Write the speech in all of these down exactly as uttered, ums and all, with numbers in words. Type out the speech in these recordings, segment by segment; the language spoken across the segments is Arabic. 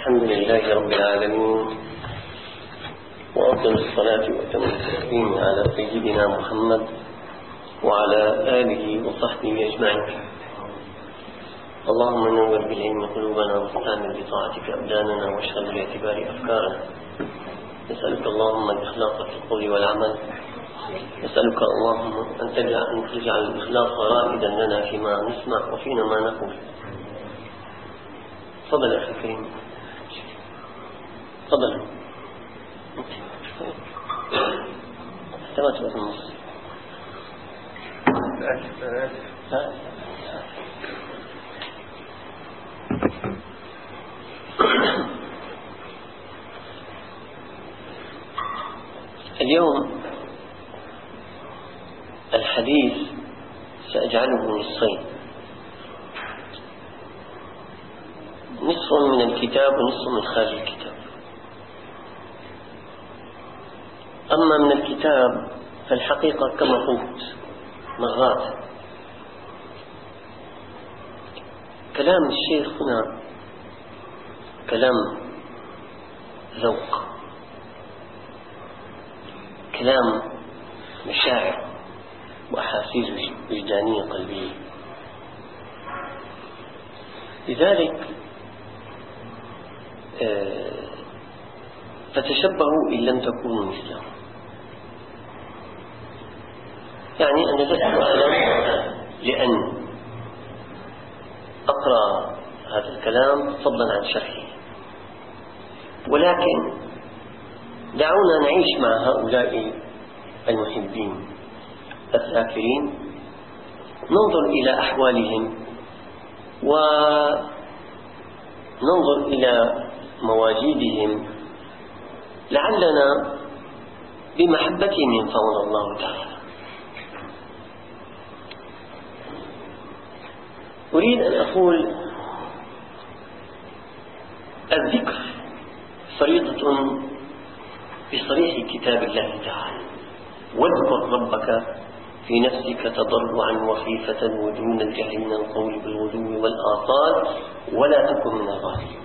الحمد لله رب العالمين، وأفضل الصلاة وأتم التسليم على سيدنا محمد وعلى آله وصحبه أجمعين. اللهم نور بالعلم قلوبنا واستعمل بطاعتك أبداننا واشغل بالاعتبار أفكارنا. نسألك اللهم الإخلاص في القول والعمل، نسألك اللهم أن تجعل, أن تجعل الإخلاص رائدا لنا فيما نسمع وفينا ما نقول. تفضل أخي الكريم، تفضل. استمعت في النص. اليوم الحديث سأجعله نصفين، نصف من الكتاب ونصف من خارج الكتاب. أما من الكتاب فالحقيقة كما قلت مرات كلام الشيخ هنا كلام ذوق، كلام مشاعر وأحاسيس وجدانية قلبية. لذلك فتشبهوا إن لم تكونوا مثله. يعني أنا لست أعلم لأن أقرأ هذا الكلام فضلا عن شرحه، ولكن دعونا نعيش مع هؤلاء المحبين الذاكرين، ننظر إلى أحوالهم وننظر إلى مواجيدهم، لعلنا بمحبتهم ينفعنا الله تعالى. أريد أن أقول الذكر فريضة بصريح كتاب الله تعالى: واذكر ربك في نفسك تضرعا وخيفة ودون الجهل من القول بالغدو والآصال ولا تكن من الغافلين.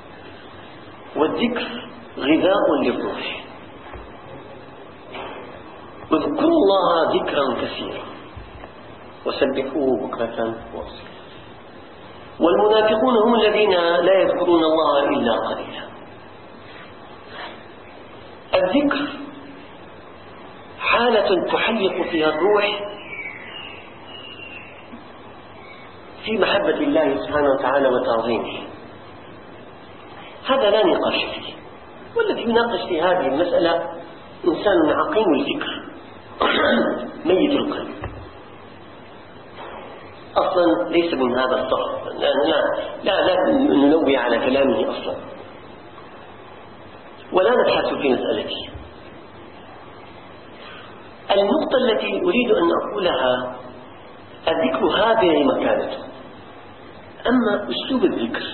والذكر غذاء للروح، اذكروا الله ذكرا كثيرا وسبحوه بكرة وأصيلا. والمنافقون هم الذين لا يذكرون الله إلا قليلا. الذكر حالة تحلق فيها الروح في محبة الله سبحانه وتعالى وتعظيمه، هذا لا نقاش فيه. والذي يناقش في هذه المسألة إنسان عقيم الفكر ميت القلب، أصلا ليس من هذا الصف. لا لا لا, لا ننوي على كلامه أصلا، ولا نبحث في مسألته. النقطة التي أريد أن أقولها: الذكر هذه مكانته، أما أسلوب الذكر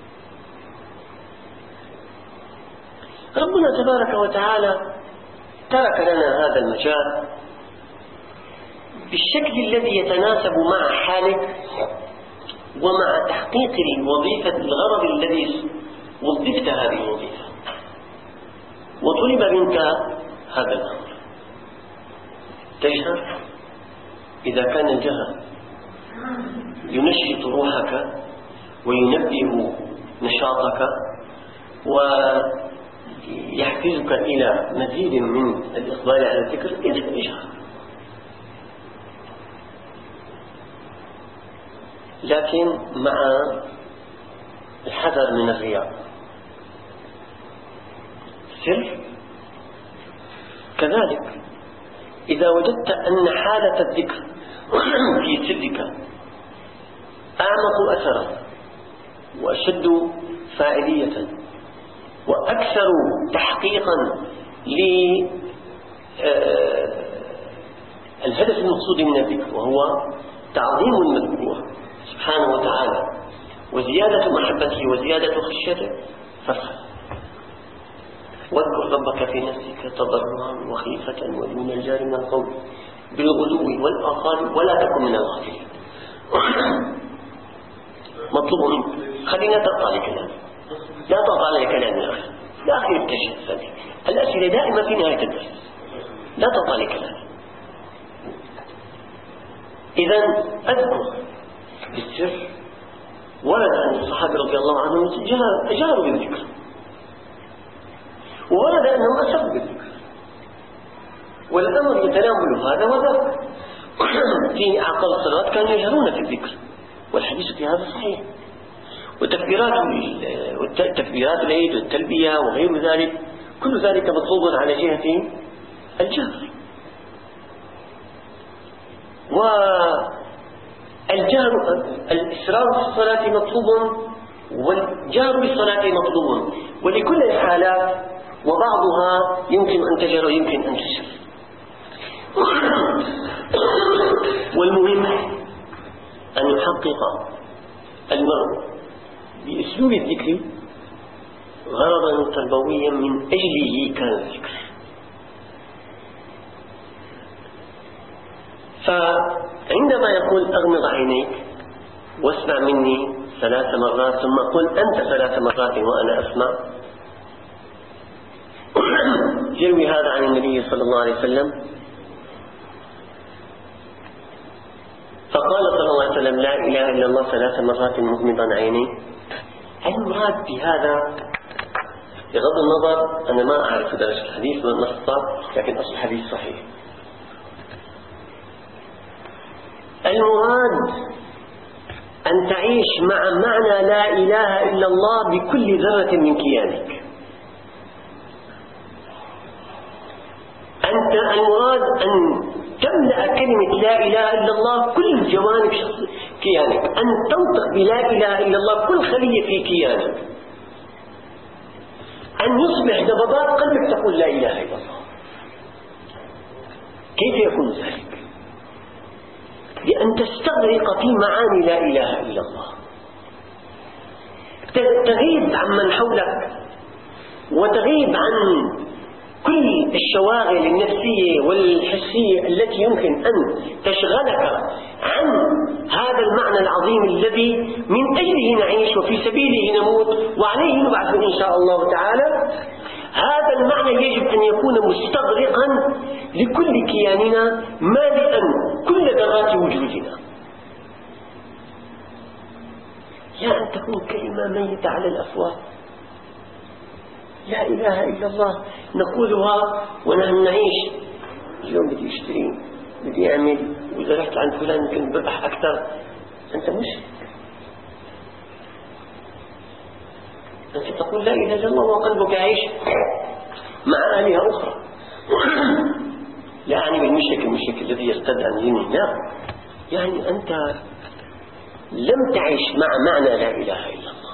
ربنا تبارك وتعالى ترك لنا هذا المجال بالشكل الذي يتناسب مع حالك ومع تحقيق الوظيفة الغرض الذي وظفت هذه الوظيفة وطلب منك هذا الأمر. تجهر إذا كان الجهر ينشط روحك وينبه نشاطك ويحفزك إلى مزيد من الإقبال على الذكر، إذا اجهر. لكن مع الحذر من الرياء. سر كذلك إذا وجدت أن حالة الذكر في سرك أعمق أثرا وأشد فاعلية وأكثر تحقيقا للهدف المقصود من الذكر، وهو تعظيم المذكور سبحانه وتعالى وزيادة محبته وزيادة خشيته، فافعل. واذكر ربك في نفسك تضرعا وخيفة ودون الجهل من القول بالغدو والآصال ولا تكن من الغافلين. مطلوب منك، خلينا تقرأ لكلام لا تضع على كلام الآخر لا آخر التشهد. الأسئلة دائما في نهاية الدرس، لا تضع على كلام. إذن أذكر بالسر ورد أن الصحابة رضي الله عنهم أجاروا بالذكر، وورد أنهم أسروا بالذكر، والأمر يتناول هذا وذاك. في أعقاب الصلاة كانوا يجهرون في الذكر، والحديث في هذا صحيح. وتكبيرات تكبيرات العيد والتلبية وغير ذلك كل ذلك مطلوب على جهة الجهر. والجهر الإسرار في الصلاة مطلوب، والجهر بالصلاة مطلوب، ولكل الحالات وبعضها يمكن أن تجهر ويمكن أن تسر. والمهم أن يحقق المرء بأسلوب الذكر غرضا تربويا من أجله كان الذكر. فعندما يقول أغمض عينيك واسمع مني ثلاث مرات ثم قل أنت ثلاث مرات وأنا أسمع، يروي هذا عن النبي صلى الله عليه وسلم فقال صلى الله عليه وسلم لا إله إلا الله ثلاث مرات مغمضا عيني. المراد بهذا بغض النظر أنا ما أعرف درجة الحديث من النص، لكن أصل الحديث صحيح. المراد أن تعيش مع معنى لا إله إلا الله بكل ذرة من كيانك. أنت المراد أن تملأ كلمة لا إله إلا الله كل جوانب كيانك، أن تنطق بلا إله إلا الله كل خلية في كيانك، أن يصبح نبضات قلبك تقول لا إله إلا الله. كيف يكون ذلك؟ بأن تستغرق في معاني لا إله إلا الله، تغيب عن من حولك وتغيب عن كل الشواغل النفسية والحسية التي يمكن أن تشغلك عن هذا المعنى العظيم الذي من أجله نعيش وفي سبيله نموت وعليه نبعث إن شاء الله تعالى. هذا المعنى يجب أن يكون مستغرقا لكل كياننا مالئا كل ذرات وجودنا. يا أن تكون كلمة ميتة على الأفواه، لا إله إلا الله نقولها ونحن نعيش. اليوم بدي أشتري بدي أعمل وإذا رحت عند فلان يمكن بربح أكثر. أنت مشرك، أنت تقول لا إله إلا الله وقلبك يعيش مع آلهة أخرى. لا يعني بالمشرك المشرك الذي يرتد عن دينه، لا، يعني أنت لم تعيش مع معنى لا إله إلا الله،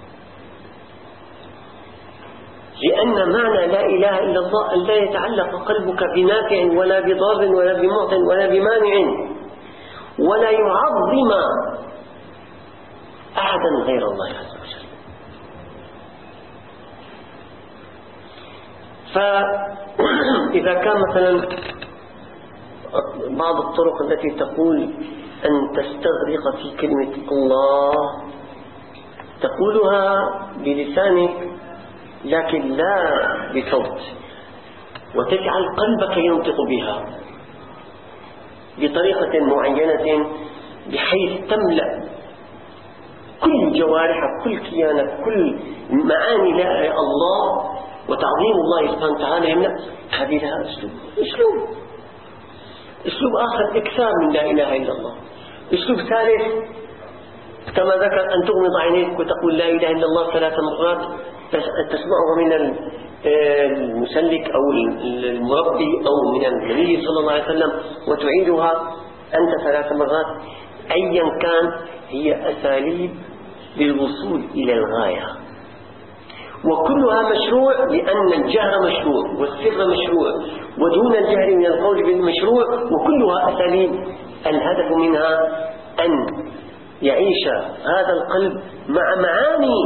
لأن معنى لا إله إلا الله أن لا يتعلق قلبك بنافع ولا بضار ولا بمعط ولا بمانع، ولا يعظم أحدا غير الله عز وجل. فإذا كان مثلا بعض الطرق التي تقول أن تستغرق في كلمة الله تقولها بلسانك لكن لا بصوت، وتجعل قلبك ينطق بها بطريقة معينة بحيث تملأ كل جوارحك كل كيانك كل معاني لا الله وتعظيم الله سبحانه وتعالى يملأ. هذه لها أسلوب أسلوب أسلوب آخر إكثار من لا إله إلا الله. أسلوب ثالث كما ذكر أن تغمض عينيك وتقول لا إله إلا الله ثلاث مرات، تسمعها من المسلك أو المربي أو من النبي صلى الله عليه وسلم وتعيدها أنت ثلاث مرات. أيا كان هي أساليب للوصول إلى الغاية، وكلها مشروع لأن الجهر مشروع والسر مشروع ودون الجهر من القول بالمشروع، وكلها أساليب الهدف منها أن يعيش هذا القلب مع معاني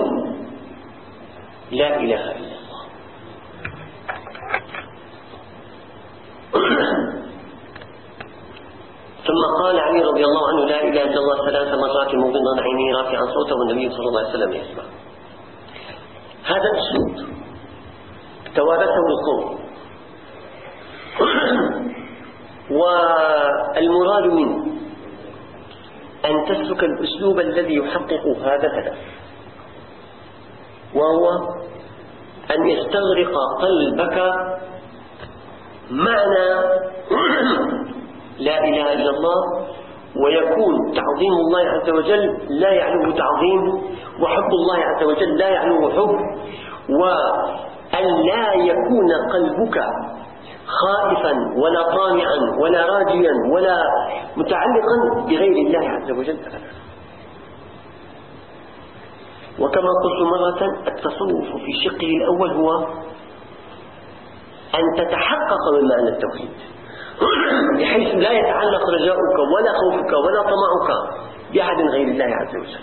لا إله إلا الله. ثم قال علي رضي الله عنه لا إله إلا الله ثلاث مرات مغمضا عينيه رافعا صوته والنبي صلى الله عليه وسلم يسمع. توارثه القوم. والمراد منه أن تسلك الأسلوب الذي يحقق هذا الهدف، وهو أن يستغرق قلبك معنى لا إله إلا الله، ويكون تعظيم الله عز وجل لا يعلوه تعظيم، وحب الله عز وجل لا يعلوه حب، وأن لا يكون قلبك خائفا ولا طامعا ولا راجيا ولا متعلقا بغير الله عز وجل. وكما قلت مرة، التصوف في شقه الأول هو أن تتحقق من معنى التوحيد، بحيث لا يتعلق رجاؤك ولا خوفك ولا طمعك بأحد غير الله عز وجل.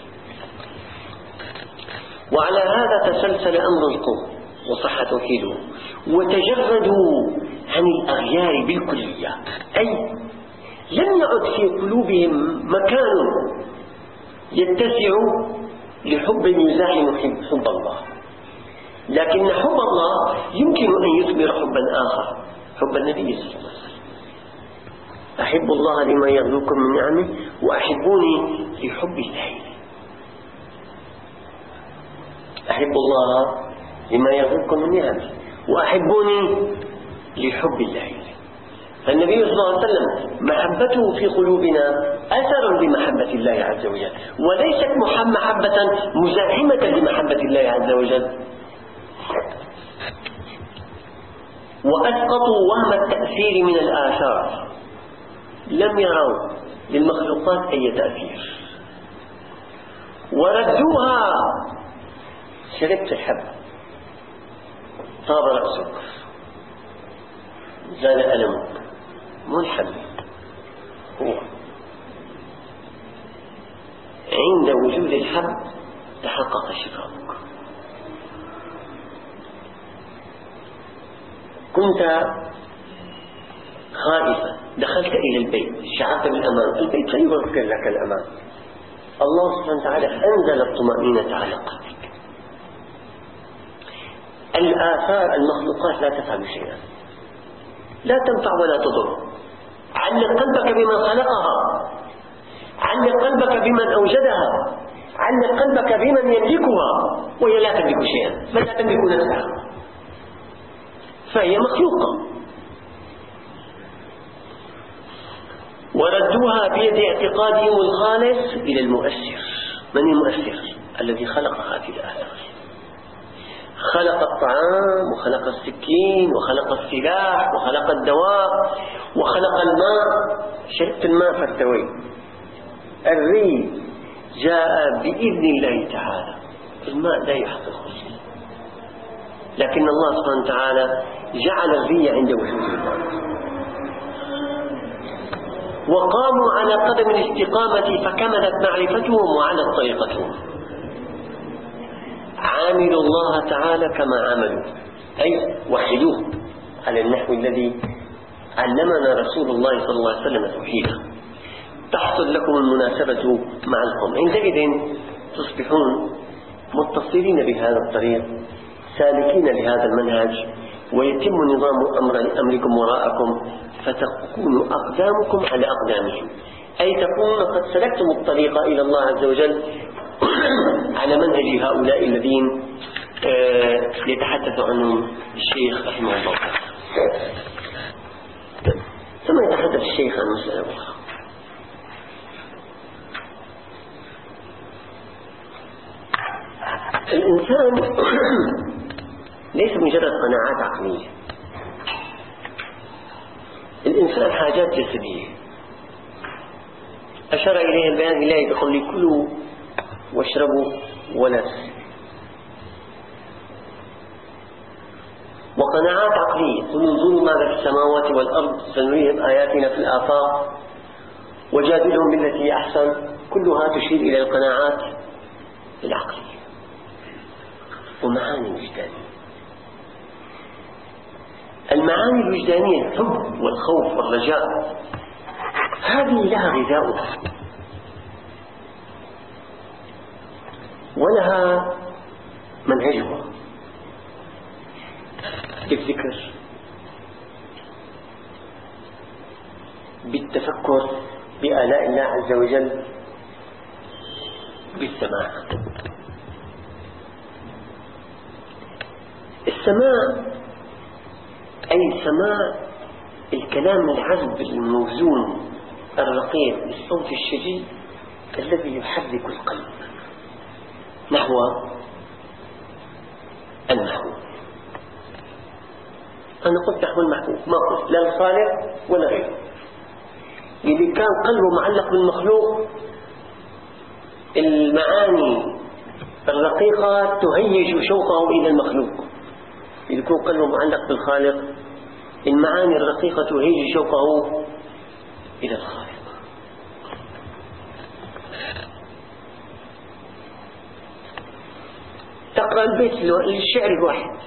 وعلى هذا تسلسل أمر القوم وصح توحيده، وتجردوا عن الأغيار بالكلية، أي لم يعد في قلوبهم مكان يتسع لحب يزاحم حب الله، لكن حب الله يمكن أن يثمر حبا آخر، حب النبي صلى الله عليه وسلم. أحب الله لما يغلوكم من نعمه، وأحبوني لحب الله. أحب الله لما يغلوكم من نعمه، وأحبوني لحب الله. فالنبي صلى الله عليه وسلم محبته في قلوبنا أثر لمحبة الله عز وجل، وليست محبة مزاحمة لمحبة الله عز وجل. وأسقطوا وهم التأثير من الآثار، لم يروا للمخلوقات أي تأثير، وردوها. شربت الحب طاب رأسك زال ألمك، مو الحب هو. عند وجود الحب تحقق شفاؤك. كنت خائفا، دخلت إلى البيت، شعرت بالأمان، البيت لا يمكن لك الأمان. الله سبحانه وتعالى أنزل الطمأنينة على قلبك. الآثار المخلوقات لا تفعل شيئا، لا تنفع ولا تضر. علق قلبك بمن خلقها، علق قلبك بمن أوجدها، علق قلبك بمن يملكها، وهي لا تملك شيئا، بل لا تملك نفسها، فهي مخلوقة. وردوها بيد اعتقادهم الخالص إلى المؤثر. من المؤثر؟ الذي خلق هذه الآثار، خلق الطعام وخلق السكين وخلق السلاح وخلق الدواء وخلق الماء. شربت الماء فارتويت. الري جاء بإذن الله تعالى، الماء لا يحقق شيء، لكن الله سبحانه وتعالى جعل الري عند وجود الماء. وقاموا على قدم الاستقامة فكملت معرفتهم وعلت طريقتهم. عاملوا الله تعالى كما عملوا، أي وحدوه على النحو الذي علمنا رسول الله صلى الله عليه وسلم توحيدا. تحصل لكم المناسبة مع القوم، عندئذ تصبحون متصلين بهذا الطريق، سالكين لهذا المنهج، ويتم نظام أمر أمركم وراءكم، فتكون أقدامكم على أقدامهم، أي تكونون قد سلكتم الطريق إلى الله عز وجل على منهج هؤلاء الذين يتحدث عنهم الشيخ رحمه الله. ثم يتحدث الشيخ عن مسألة أخرى. الإنسان ليس مجرد قناعات عقلية، الإنسان حاجات جسدية. أشار إليها البيان إلهي بقوله كلوا واشربوا ولا تسرفوا. وقناعات عقلية، قل انظروا ماذا في السماوات والأرض سنريهم آياتنا في الآفاق وجادلهم بالتي هي أحسن، كلها تشير إلى القناعات العقلية. ومعاني وجدانية، المعاني الوجدانية الحب والخوف والرجاء، هذه لها غذاؤها ولها منهجها. بالذكر، بالتفكر بآلاء الله عز وجل، بالسماع. السماع أي سماع الكلام العذب الموزون الرقيق الصوت الشديد الذي يحرك القلب نحو المحبوب. أنا قلت نحو المحبوب، ما قلت لا الخالق ولا غيره. اللي كان قلبه معلق بالمخلوق المعاني الرقيقة تهيج شوقه إلى المخلوق، اللي يكون قلبه معلق بالخالق المعاني الرقيقة تهيج شوقه إلى الخالق. تقرأ البيت للشعر الواحد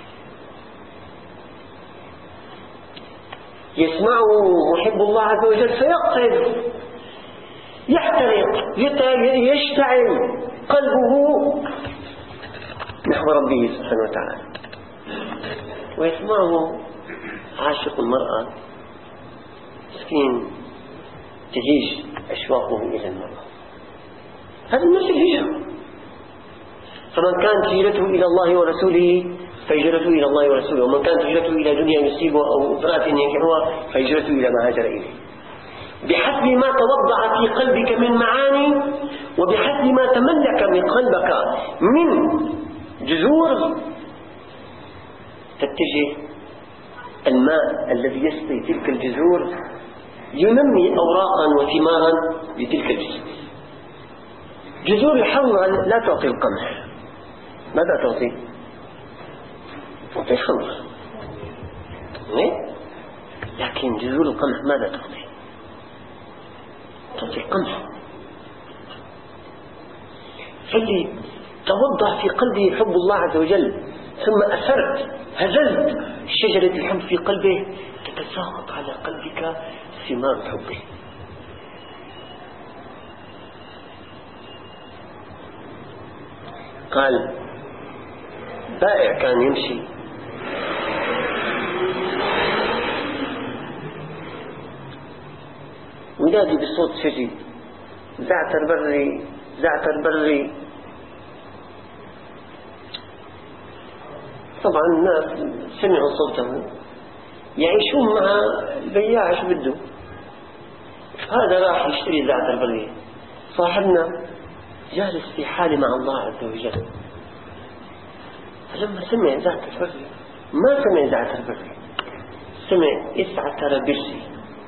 يسمعه محب الله عز وجل فيقصد، يحترق، يشتعل قلبه نحو ربه سبحانه وتعالى. ويسمعه عاشق المرأة مسكين تهيج أشواقه إلى المرأة. هذا نفس الهجرة. فمن كانت هجرته إلى الله ورسوله فهجرته إلى الله ورسوله، ومن كانت هجرته إلى دنيا يصيبها أو امرأة ينكحها فهجرته إلى ما هاجر إليه، بحسب ما توضع في قلبك من معاني، وبحسب ما تملك من قلبك من جذور تتجه الماء الذي يسقي تلك الجذور ينمي أوراقا وثمارا لتلك الجذور. جذور الحنظل لا تعطي القمح، ماذا تعطي؟ تعطي الحنظل، لكن جذور القمح ماذا تعطي؟ تعطي القمح. فاللي توضع في قلبه حب الله عز وجل ثم أثرت هزلت شجرة الحب في قلبه تتساقط على قلبك ثمار حبه. قال بائع كان يمشي وينادي بصوت شديد زعتر بري زعتر بري. طبعا الناس سمعوا صوته يعيشون مع البياع ايش بده، هذا راح يشتري زعتر بري. صاحبنا جالس في حال مع الله عز وجل، فلما سمع زعتر بري ما سمع زعتر بري، سمع اسعتر بري.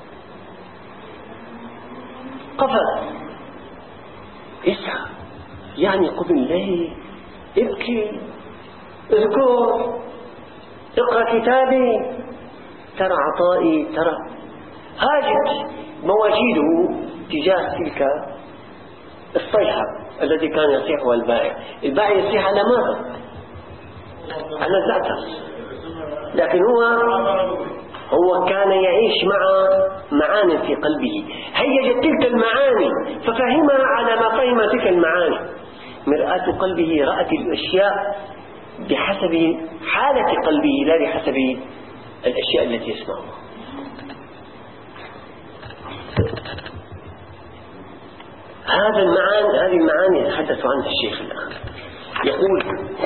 قفز اسعى يعني قبل الليل، ابكي، اذكر، اقرأ كتابي، ترى عطائي، ترى هاجت مواجيده تجاه تلك الصيحة التي كان يصيحها البائع. البائع يصيح على ماذا؟ على الزعتر، لكن هو هو كان يعيش مع معاني في قلبه، هيجت تلك المعاني ففهمها على ما فهم تلك المعاني. مرآة قلبه رأت الأشياء بحسب حالة قلبه لا بحسب الأشياء التي يسمعها. هذا المعاني هذه المعاني يتحدث عنها الشيخ الآن. يقول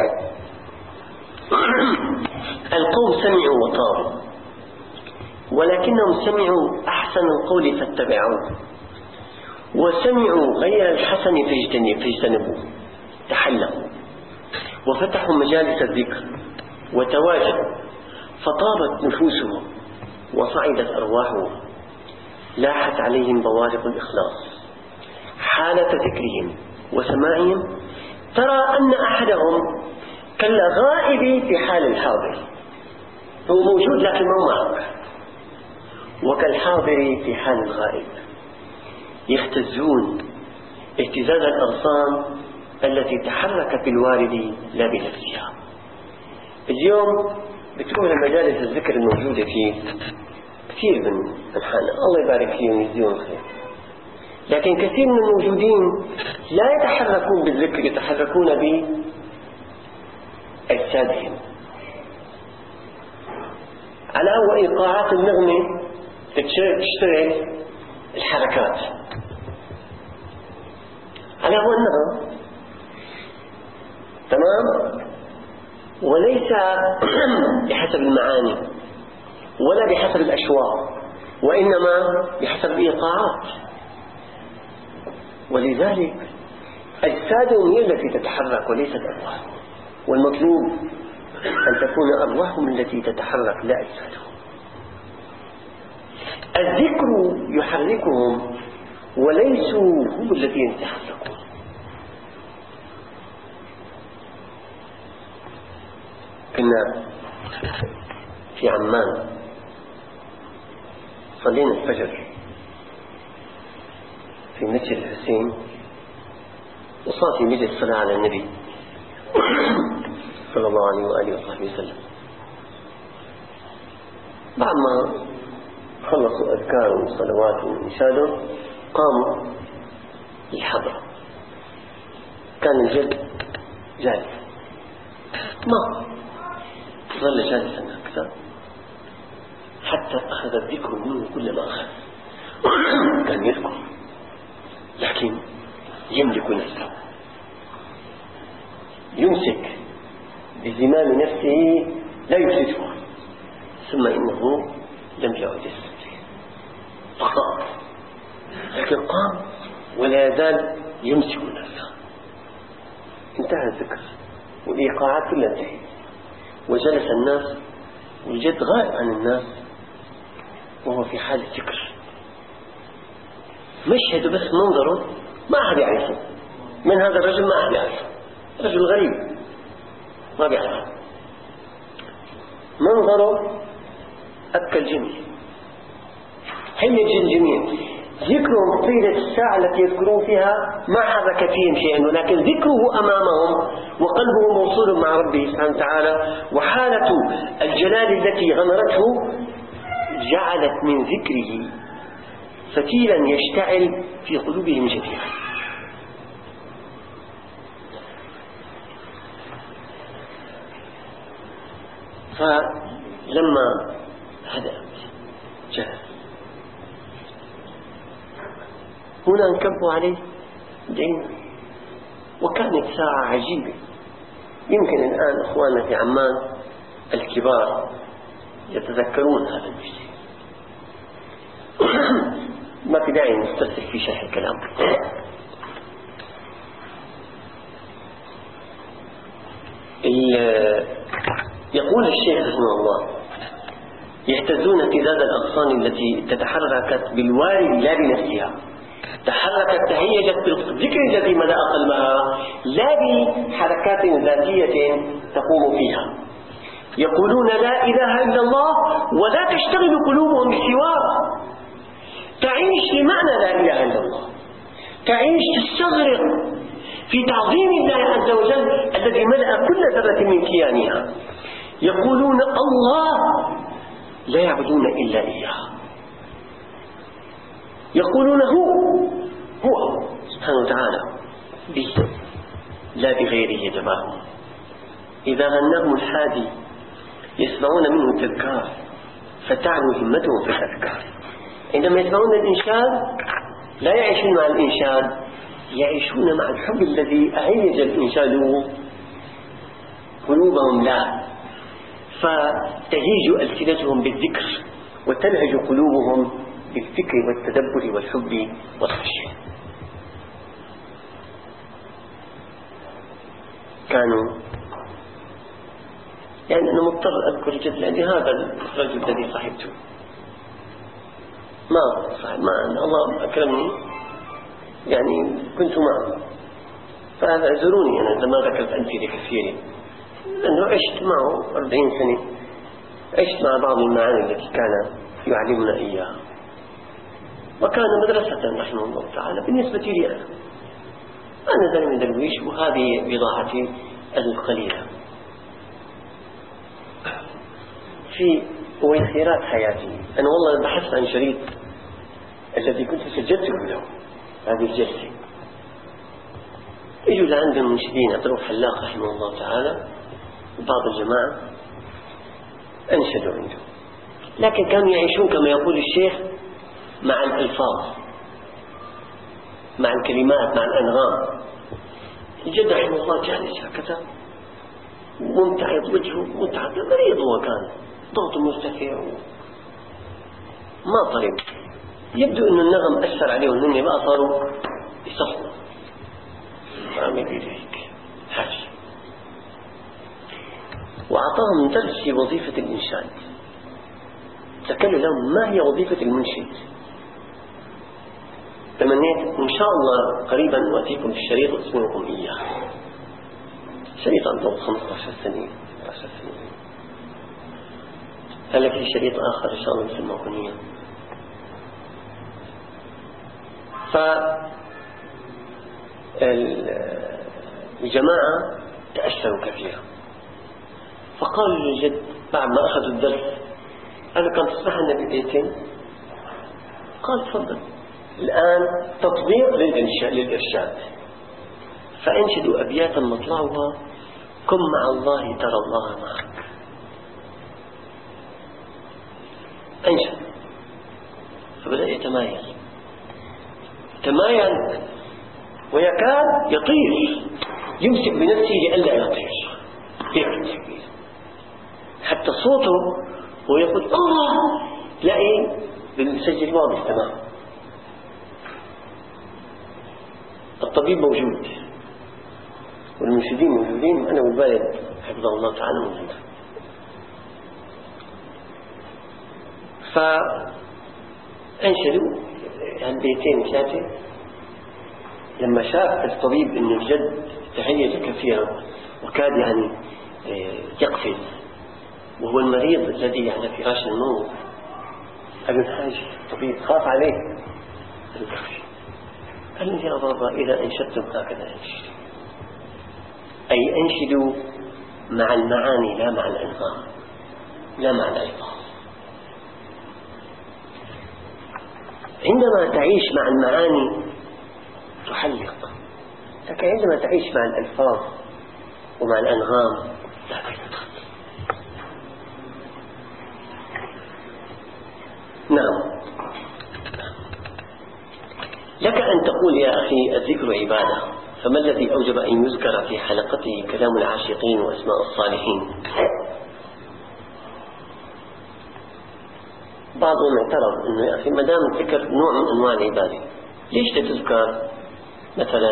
القوم سمعوا وطاروا، ولكنهم سمعوا أحسن القول فاتبعوه، وسمعوا غير الحسن فاجتنبوه، تحلقوا وفتحوا مجالس الذكر وتواجدوا، فطابت نفوسهم وصعدت أرواحهم، لاحت عليهم بوارق الإخلاص حالة ذكرهم وسماعهم. ترى أن أحدهم كالغائب في حال الحاضر، هو موجود لكن ما معك، وكالحاضر في حال الغائب، يهتزون اهتزاز الأغصان التي تحركت بالوارد لا بنفسها. اليوم بتروح لمجالس الذكر الموجودة فيه كثير من الحالة، الله يبارك فيهم ويجزيهم خير، لكن كثير من الموجودين لا يتحركون بالذكر، يتحركون بأجسادهم. على وإيقاعات النغمة تشتغل الحركات، على هو النغم، تمام؟ وليس بحسب المعاني ولا بحسب الأشواق، وإنما بحسب الإيقاعات. ولذلك أجسادهم هي التي تتحرك وليست أرواحهم، والمطلوب أن تكون أرواحهم التي تتحرك لا أجسادهم. الذكر يحركهم وليسوا هم الذين يتحركون. كنا في عمان صلينا الفجر في مسجد الحسين، وصار في مجلس صلاة على النبي صلى الله عليه وآله وصحبه وسلم. بعد ما خلصوا أذكارهم وصلواتهم وإنشادهم قاموا للحضرة. كان الجد جالس، ما ظل جالسا هكذا حتى أخذ الذكر منه كل ما أخذ. كان يذكر لكن يملك نفسه، يمسك بزمام نفسه لا يفلتها، ثم إنه لم يعد يستطيع فقط، لكن قام ولا يزال يمسك نفسه. انتهى الذكر والإيقاعات كلها انتهت، وجلس الناس والجد غائب عن الناس وهو في حالة ذكر. مشهد بس منظره ما أحد يعرفه، من هذا الرجل ما أحد يعرفه، رجل غريب ما بيعرفه. منظره أبكى الجن، حين الجن جميع ذكرهم طيلة الساعة التي يذكرون فيها ما حرك فيهم شيئا، ولكن ذكره أمامهم وقلبه موصول مع ربه سبحانه وتعالى، وحالة الجلال التي غمرته جعلت من ذكره فتيلا يشتعل في قلوبهم جميعا. فلما هدأت جلس، هنا انكبوا عليه دين، وكانت ساعة عجيبة. يمكن الآن أخواننا في عمان الكبار يتذكرون هذا الشيء، ما في داعي نسترسل في شرح الكلام. يقول الشيخ رحمه الله: يهتزون اهتزاز الأغصان التي تتحركت بالوارد لا بنفسها، تحركت تهيجت بالذكر الذي ملأ قلبها لا بحركات ذاتية تقوم فيها. يقولون لا إله إلا الله ولا تشتغل قلوبهم بسواه، تعيش لمعنى لا إله إلا الله، تعيش تستغرق في تعظيم الله عز وجل الذي ملأ كل ذرة من كيانها. يقولون الله لا يعبدون إلا إياه، يقولون هو هو سبحانه وتعالى به لا بغيره جباهم. إذا غناهم الحادي يسمعون منه التذكار فتعلو همتهم في الأذكار. عندما يسمعون الإنشاد لا يعيشون مع الإنشاد، يعيشون مع الحب الذي أهيج الإنشاد قلوبهم له، فتهيج ألسنتهم بالذكر وتلهج قلوبهم بالفكر والتدبر والحب والخشية. كانوا يعني أنا مضطر أذكر جد لأن هذا الرجل الذي صاحبته ما صاحب ما الله أكرمني يعني كنت معه، فهذا أعذروني أنا لما ذكرت أمثلة كثيرة لأنه عشت معه أربعين سنة، عشت مع بعض المعاني التي كان يعلمنا إياها، وكان مدرسة رحمه الله تعالى بالنسبة لي أنا. أنا زلمة درويش وهذه بضاعتي القليلة في ويخيرات حياتي. أنا والله بحثت عن شريط الذي كنت سجلته له هذه الجلسة، إجوا لعند المنشدين أطروف حلاق رحمه الله تعالى وبعض الجماعة أنشدوا عنده لكن كانوا يعيشون كما يقول الشيخ مع الألفاظ، مع الكلمات، مع الأنغام. الجد رحمه الله جالس هكذا ممتعض وجهه متعب، مريض هو كان ضغط مرتفع ما طلب. يبدو أن النغم أثر عليه وأنهم بقى صاروا يصفوا فعمل إليك حاجة. وأعطاهم درس في وظيفة الإنشاد، تكلم لهم ما هي وظيفة المنشد. تمنيت إن شاء الله قريبا أتيكم بالشريط وأسمعكم إياه. شريط عنده خمسة عشر سنة عشر سنين. هل في شريط آخر إن شاء الله نسمعكم إياه. فالجماعة تأثروا كثيرا، فقالوا للجد بعد ما أخذوا الدرس، قالوا كان تسمح لنا ببيتين؟ قال تفضل، الآن تطبيق للإرشاد، فأنشدوا أبياتا مطلعها كن مع الله ترى الله معك. أنشد فبدأ يتمايل تمايل ويكاد يطير، يمسك بنفسه لئلا يطير، حتى صوته ويقول الله تلاقي بالمسجل واضح تمام. الطبيب موجود والمنشدين موجودين، أنا والوالد حفظه الله تعالى موجود. فأنشدوا هالبيتين ثلاثة. لما شاف الطبيب أن الجد تهيج كثيرا وكاد يعني يقفز وهو المريض الذي على فراش الموت، قال له حاجة الطبيب خاف عليه، قال له قال له يا بابا إذا أنشدتم هكذا أنشدوا، أي أنشدوا مع المعاني لا مع الألفاظ، لا مع الألفاظ. عندما تعيش مع المعاني تحلق، لكن عندما تعيش مع الألفاظ ومع الأنغام لا تحلق. نعم، لك أن تقول يا أخي الذكر عبادة، فما الذي أوجب أن يذكر في حلقته كلام العاشقين وأسماء الصالحين؟ بعضهم اعترض أنه يا أخي ما دام الذكر نوع من أنواع العبادة، ليش تذكر مثلا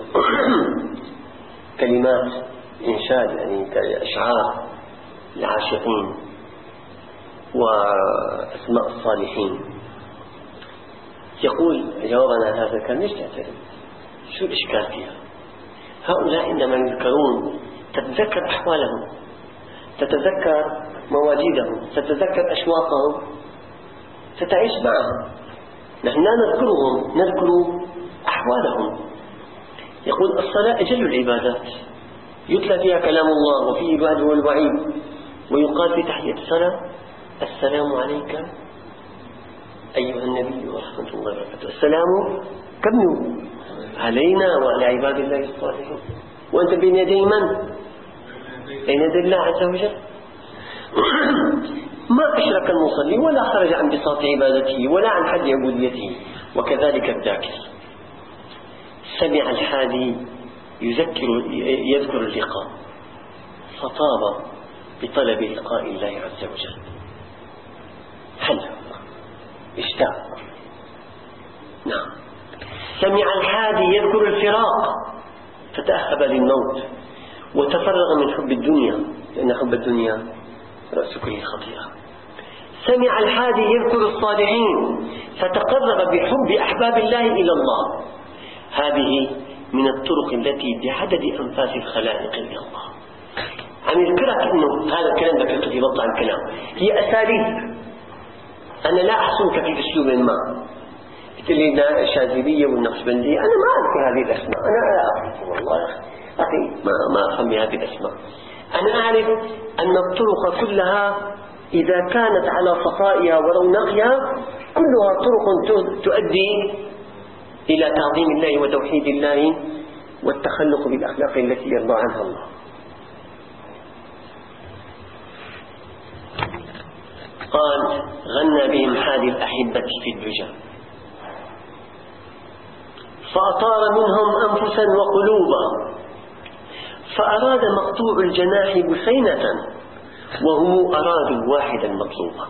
كلمات إنشاد يعني كأشعار العاشقين وأسماء الصالحين؟ يقول جوابنا على هذا كان ليش تعترض؟ شو الإشكال فيها؟ هؤلاء عندما يذكرون تتذكر أحوالهم، تتذكر مواجيدهم، تتذكر أشواقهم، ستعيش معهم. نحن لا نذكرهم، نذكر أحوالهم. يقول الصلاة أجل العبادات، يتلى فيها كلام الله وفيه الوعد والوعيد، ويقال في تحية الصلاة السلام عليك أيها النبي ورحمة الله وبركاته. السلام كم يوم علينا وعلى عباد الله الصالحين. وأنت بين يدي من؟ بين يدي الله عز وجل. ما أشرك المصلي ولا خرج عن بساط عبادته ولا عن حد عبوديته. وكذلك الذاكر سمع الحادي يذكر يذكر اللقاء فطاب بطلب لقاء الله عز وجل، حل اشتاق. نعم، سمع الحادي يذكر الفراق فتأهب للموت وتفرغ من حب الدنيا، لأن حب الدنيا رأس كل خطيئة. سمع الحادي يذكر الصالحين فتقرب بحب أحباب الله إلى الله. هذه من الطرق التي بعدد أنفاس الخلائق إلى الله. عم يذكرك أنه هذا الكلام ذكرته في بطلع الكلام، هي أساليب. أنا لا أحصنك في أسلوب ما. قلت لي الشاذلية والنقشبندية، أنا ما أعرف هذه الأسماء، أنا لا أعرف والله أخي، ما ما أفهم بهذه الأسماء. أنا أعرف أن الطرق كلها إذا كانت على صفائها ورونقها كلها طرق تؤدي إلى تعظيم الله وتوحيد الله والتخلق بالأخلاق التي يرضى عنها الله. قال غنى بهم حادي الأحبة في الدجى، فأطار منهم أنفسا وقلوبا، فأراد مقطوع الجناح بسينة وهم أرادوا واحدا مطلوبا.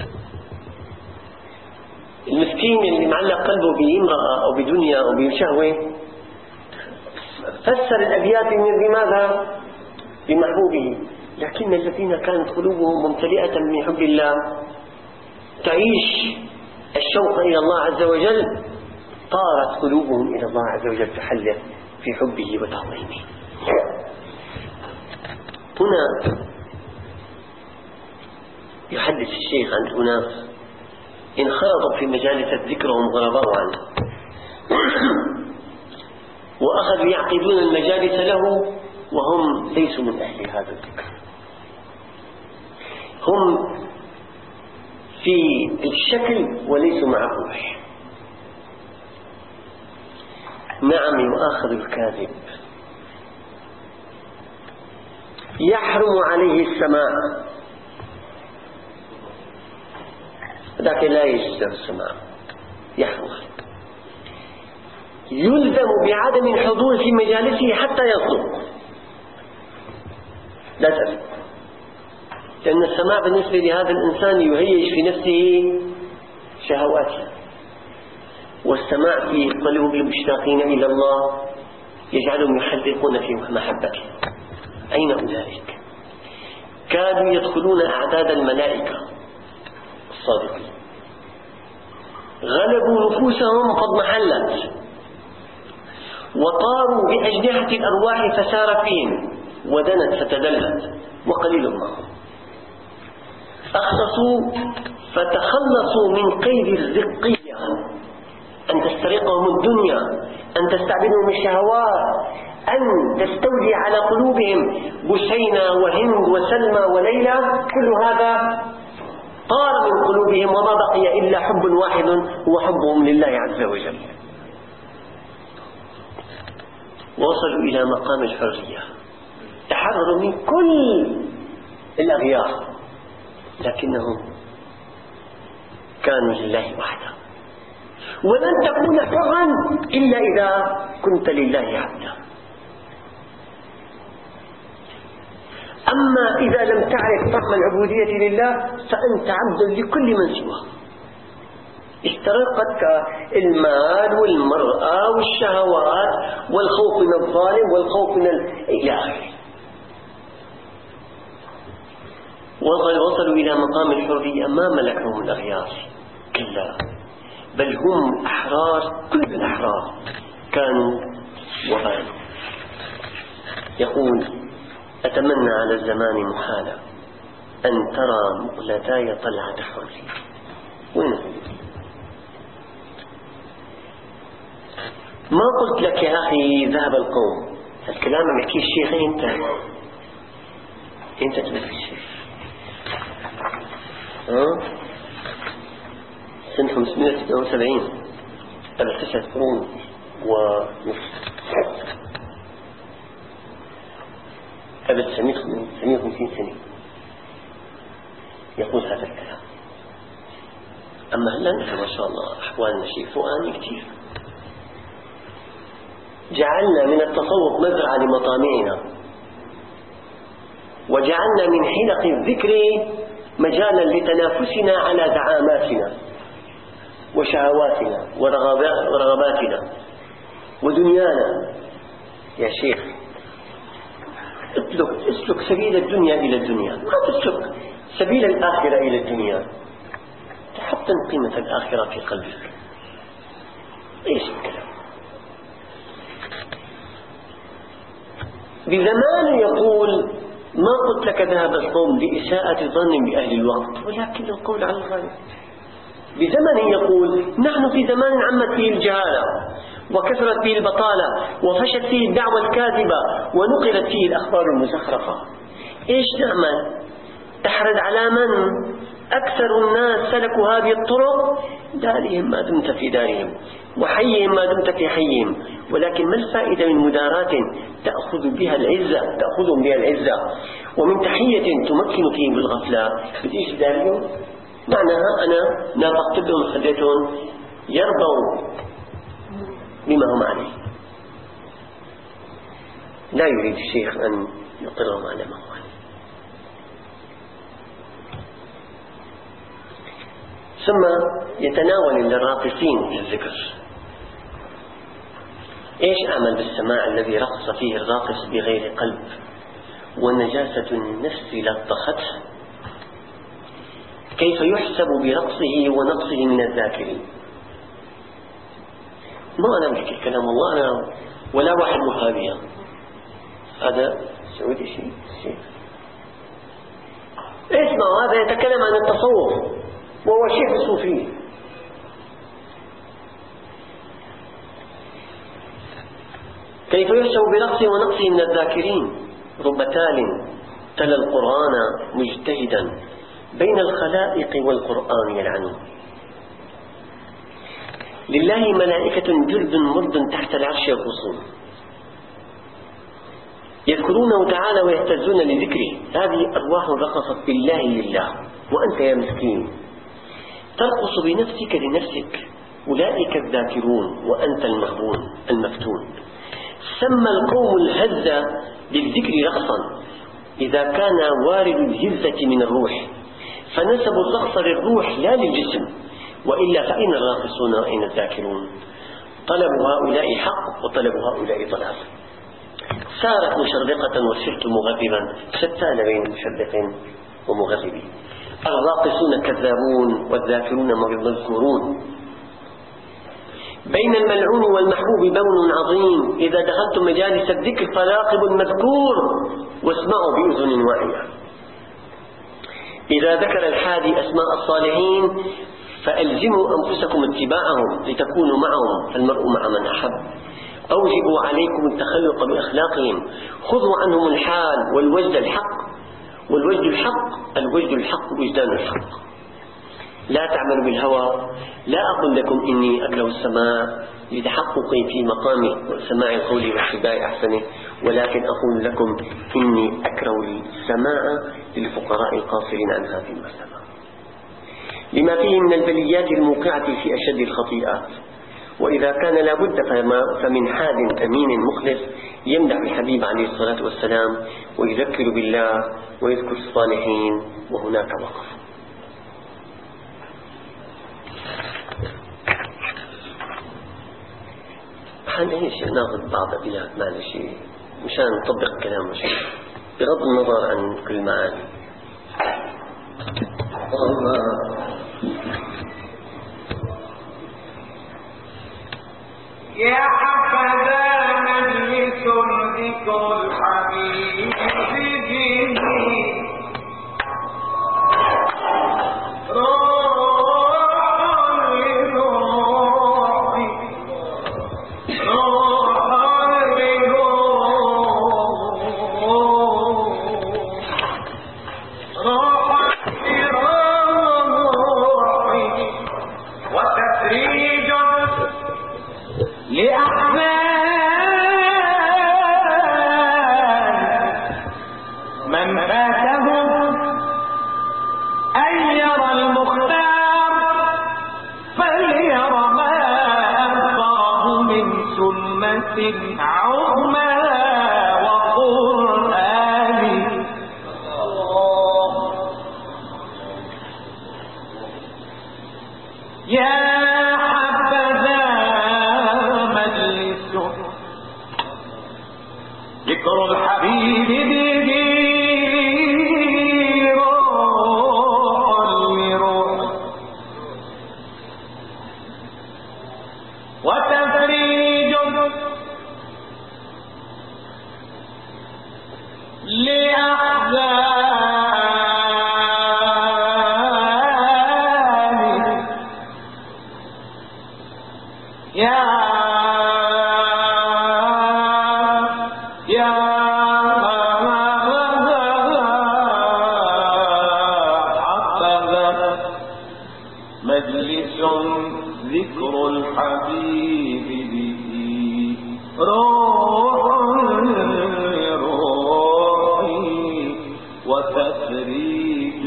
المسكين اللي معلق قلبه بامرأة أو بدنيا أو بشهوة فسر الأبيات من بماذا؟ بمحبوبه. لكن الذين كانت قلوبهم ممتلئة من حب الله تعيش الشوق إلى الله عز وجل، طارت قلوبهم إلى الله عز وجل تحلق في حبه وتعظيمه. هنا يحدث الشيخ عن أناس انخرطوا في مجالس الذكر وهم غرباء عنه، وأخذوا يعقدون المجالس له وهم ليسوا من أهل هذا الذكر، هم في الشكل وليسوا مع الروح. نعم يؤاخذ الكاذب، يحرم عليه السماع، ذاك لا يجوز السماع، يحرم، يلزم بعدم الحضور في مجالسه حتى يصدق، لا تأذن، لأن السماع بالنسبة لهذا الإنسان يهيج في نفسه شهواته، والسماع في قلوب المشتاقين إلى الله يجعلهم يحلقون في محبته. أين أولئك؟ كادوا يدخلون أعداد الملائكة الصادقين، غلبوا نفوسهم فاضمحلت، وطاروا بأجنحة الأرواح فسار فيهم، ودنت فتدلت، وقليل ما هم. أخلصوا فتخلصوا من قيد الرقية، أن تسترقهم الدنيا، أن تستعبدهم الشهوات، أن تستولي على قلوبهم بسينة وهند وسلمى وليلى، كل هذا طار من قلوبهم، وما بقي إلا حب واحد هو حبهم لله عز وجل. وصلوا إلى مقام الحرية، تحرروا من كل الأغيار، لكنهم كانوا لله وحده. ولن تكون حرا إلا إذا كنت لله عبدا. أما إذا لم تعرف طعم العبودية لله فأنت عبد لكل من سواه، استرقتك المال والمرأة والشهوات والخوف من الظالم والخوف من الإله. وصلوا إلى مقام الحرية، ما ملكهم الأغيار، كلا، بل هم أحرار، كل الأحرار كانوا وبانوا. يقول: أتمنى على الزمان محالة أن ترى مقلتاي طلعة حرية. وين ما قلت لك يا أخي ذهب القوم؟ الكلام عم يحكي الشيخ أنت أنت تبكي الشيخ ها سنة خمسمائة وستة وسبعين، قبل تسعة قرون ونصف، قبل تسعمائة وخمسين سنة يقول هذا الكلام. أما هلا ما شاء الله أحوالنا شيء فوقاني كتير، جعلنا من التصوف مزرعة لمطامعنا، وجعلنا من حلق الذكر مجالا لتنافسنا على زعاماتنا وشهواتنا ورغباتنا ودنيانا. يا شيخ اسلك اسلك سبيل الدنيا إلى الدنيا، ما تسلك سبيل الآخرة إلى الدنيا، تحطم قيمة الآخرة في قلبك. إيش الكلام؟ بزمان يقول: ما قلت لك ذهب القوم بإساءة ظن بأهل الوقت، ولكن القول على الغالب. بزمن يقول: نحن في زمان عمت فيه الجهالة وكثرت فيه البطالة وفشت فيه الدعوة الكاذبة ونقلت فيه الأخبار المزخرفة. إيش نعمل؟ تحرد على من؟ أكثر الناس سلكوا هذه الطرق، دارهم ما دمت في دارهم وحيهم ما دمت في حيهم، ولكن ما الفائدة من مدارات تأخذ بها العزة تأخذهم بها العزة ومن تحية تمكن فيهم بالغفلة؟ بديش دارهم معناها أنا نافقت بهم خليتهم يرضوا بما هم عليه. لا يريد الشيخ أن يقرهم على ما هو عليه. ثم يتناول للراقصين في الذكر. إيش أعمل بالسماع الذي رقص فيه الراقص بغير قلب ونجاسة النفس لطخته؟ كيف يحسب برقصه ونقصه من الذاكرين؟ ما أنا أملك الكلام الله أنا ولا واحد مخابئا، هذا سعودي شيء شيء اسمعوا، هذا يتكلم عن التصوف وهو شيخ صوفي. كيف يحسب برقصه ونقصه من الذاكرين؟ رب تال تلا القرآن مجتهدا بين الخلائق والقرآن يلعنون. لله ملائكة جلد مرد تحت العرش يرقصون يذكرونه تعالى ويهتزون لذكره. هذه أرواح رقصت بالله لله، وأنت يا مسكين ترقص بنفسك لنفسك. أولئك الذاكرون وأنت المغبون المفتون. سمى القوم الهزة بالذكر رقصا إذا كان وارد الهزة من الروح، فنسبوا الرقص للروح لا للجسم، وإلا فأين الراقصون وأين الذاكرون؟ طلب هؤلاء حق وطلب هؤلاء ضلال. سارت مشرقة وسرت مغربا، شتان بين مشرق ومغرب. الراقصون كذابون والذاكرون مذكورون. بين الملعون والمحبوب بون عظيم. إذا دخلتم مجالس الذكر فراقبوا المذكور واسمعوا بأذن واعية. إذا ذكر الحادي أسماء الصالحين فألزموا أنفسكم اتباعهم لتكونوا معهم، فالمرء مع من أحب. أوجبوا عليكم التخلق بأخلاقهم. خذوا عنهم الحال والوجد الحق. والوجد الحق الوجد الحق وجدان الحق. لا تعملوا بالهوى. لا أقول لكم إني أكره السماع لتحققي في مقامي وسماع القول واتباع أحسنه، ولكن أقول لكم إني أكره السماع للفقراء القاصرين عن هذه المسألة، لما فيه من البليات الموقعة في أشد الخطيئات. وإذا كان لابد فمن حاد أمين مخلص يمدح الحبيب عليه الصلاة والسلام ويذكر بالله ويذكر الصالحين، وهناك وقف. حال أي شيء ناخذ بعض البلاد ما شيء مشان نطبق كلام شيء بغض النظر عن كل معاني. يا حبذا مجلس ذكر الحبيب به وتفريج وتفريج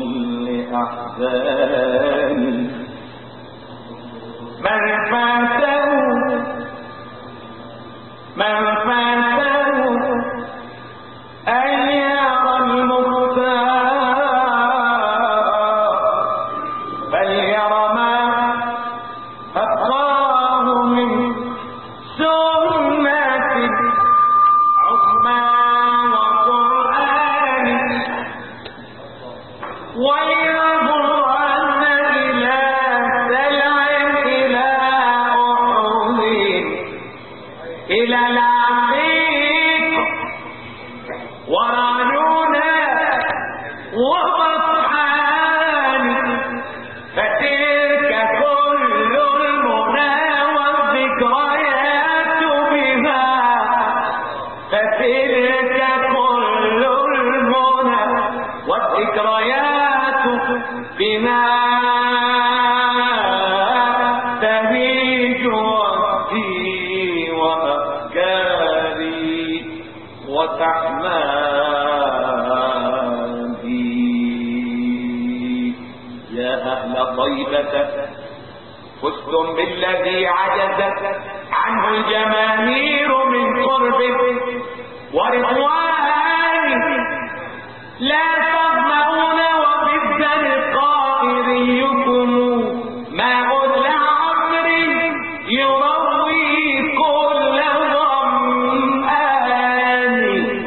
لأحزاني من فاته من فاته أن يرى المختار فليرى ما أبقاه من سنة عظمى وقرآن وينظرن إلى سلع إلى أحد إلى العقيق ورعيونا وبطحان فتلك كل المنى والذكريات بها فتلك كل المنى والذكريات بها تهيج وقتي وأفكاري وتحمادي يا أهل طيبة فزتم بالذي عجزت عنه الجماهير من قرب ورضوان لا تظمؤون وبالزرقاء ريكم ماء العمر يروي كل ظمآن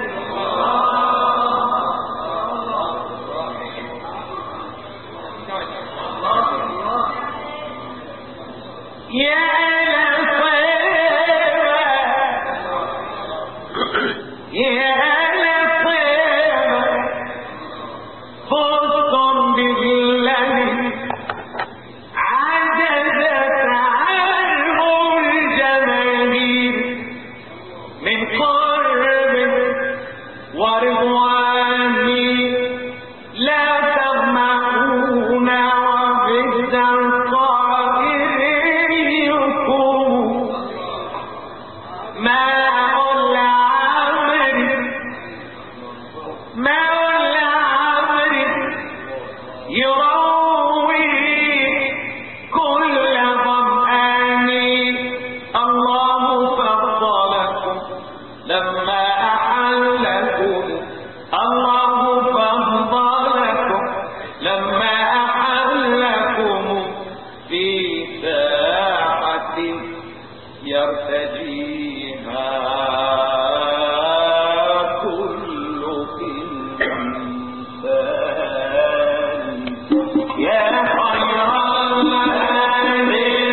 يا أهل طيبة يا أهل طيبة فزتم بالذي عجزت عنه الجماهير من قرب ورضوان لا تظمؤون وبالزرقاء ريكم ماء العمر ماء العمر يروي كل ظمآن الله فضلكم لما أحلكم الله فضلكم لما أحلكم في ساحة يرتجيها كل إنسان يا خير الأنام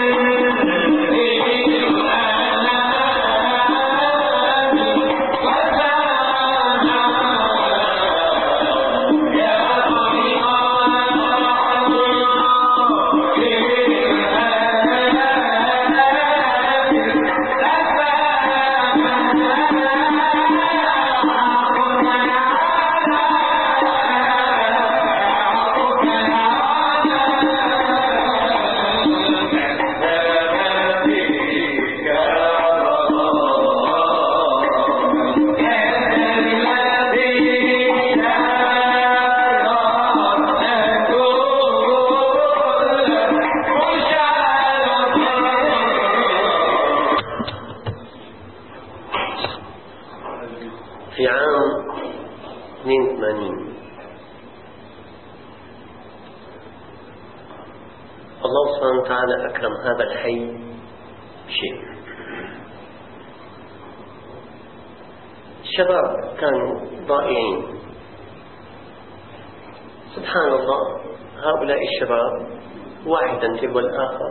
في عام اثنين وثمانين الله سبحانه وتعالى أكرم هذا الحي بشيء. الشباب كانوا ضائعين. سبحان الله، هؤلاء الشباب واحدا تلو الآخر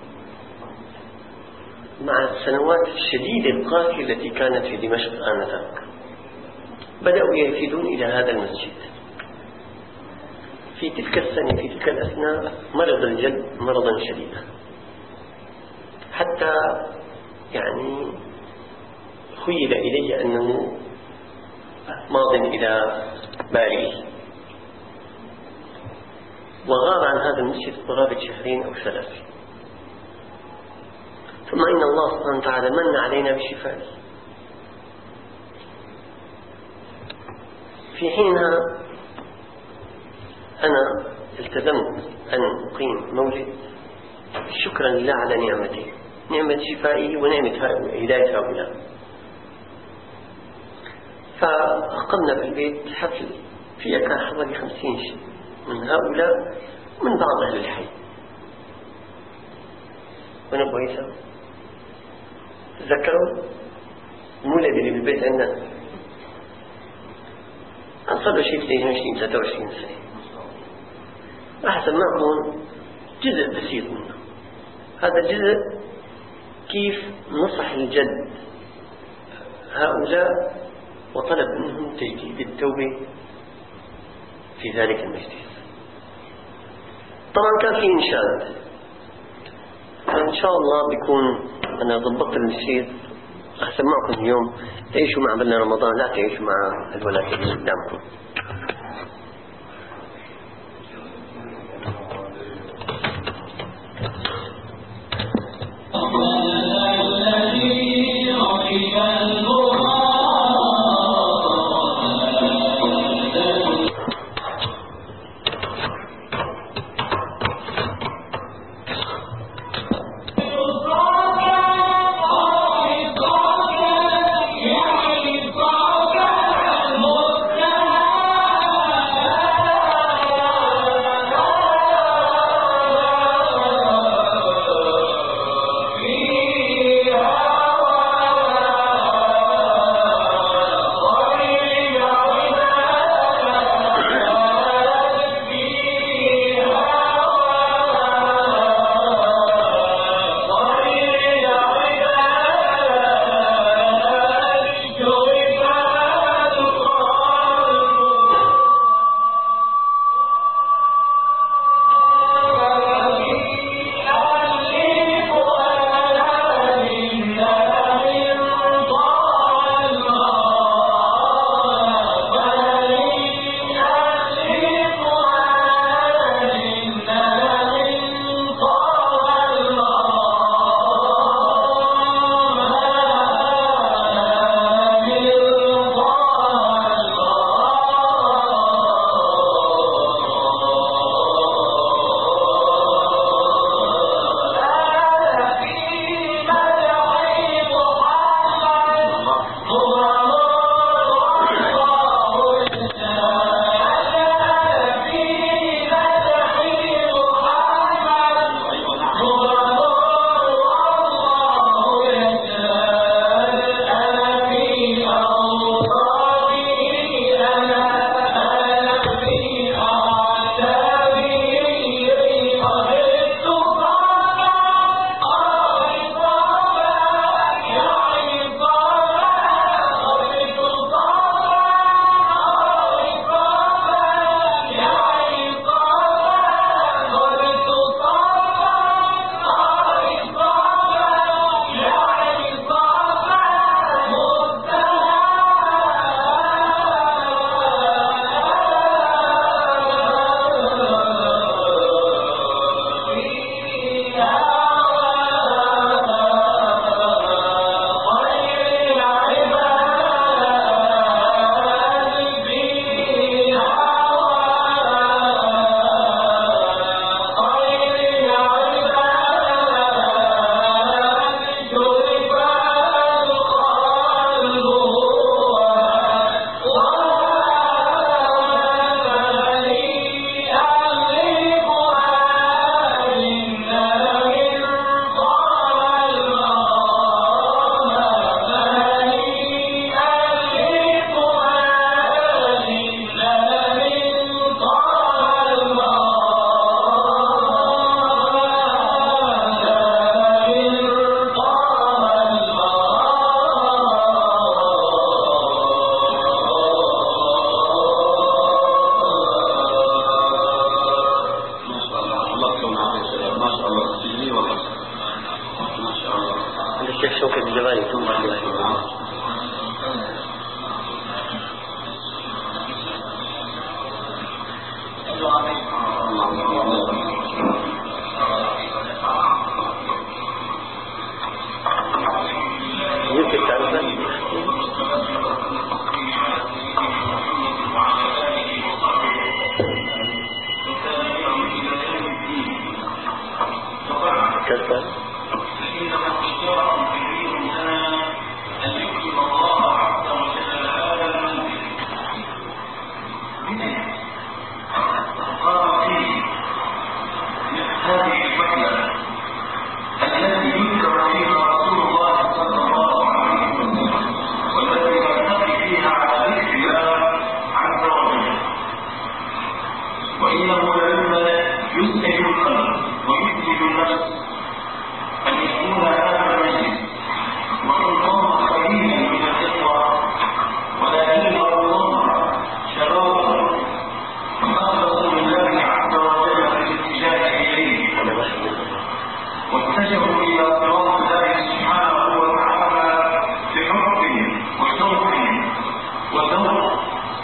مع السنوات الشديدة القاسية التي كانت في دمشق آنذاك بدأوا يفيدون إلى هذا المسجد. في تلك السنة في تلك الأثناء مرض الجد مرضا شديدا، حتى يعني خيل إلي أنه ماض إلى بارئه، وغاب عن هذا المسجد قرابة شهرين أو ثلاثة. ثم إن الله سبحانه وتعالى من علينا بشفائه. في حينها أنا التزمت أن أقيم مولد شكرا لله على نعمته، نعمة شفائي ونعمة هداية هؤلاء. فأقمنا في البيت حفل فيها كان حوالي خمسين شيء من هؤلاء من بعض أهل الحي. ونبو عيسى تذكروا مولد اللي بالبيت عندنا أنصر شيء اثنين وعشرين ثلاثة وعشرين سنة، راح أسمعكم جزء بسيط منه. هذا الجزء كيف نصح الجد هؤلاء وطلب منهم تجديد التوبة في ذلك المجلس. طبعا كان في إنشاد، فإن شاء الله بيكون أنا ضبطت النشيد راح أسمعكم اليوم. تعيشوا مع بلنا رمضان، لا تعيشوا مع الولايات اللي قدامكم. كسر فإنما اشترط كبير لنا أن يكرم الله عز وجل هذا المنزل من قام فيه هذه الفتنة التي يذكر فيها رسول الله صلى الله عليه وسلم والتي نلتقي فيها على ذكر الله عز وجل. وإنه لما يسعد القلب ويسعد النفس أن يكون هذا المجلس وإن قام قليلا من الإخوة ولكن الله شباب فأخلصوا لله عز وجل في الاتجاه إليه واتجهوا إلى صراط الله سبحانه وتعالى بحبهم وشوقهم وذوق.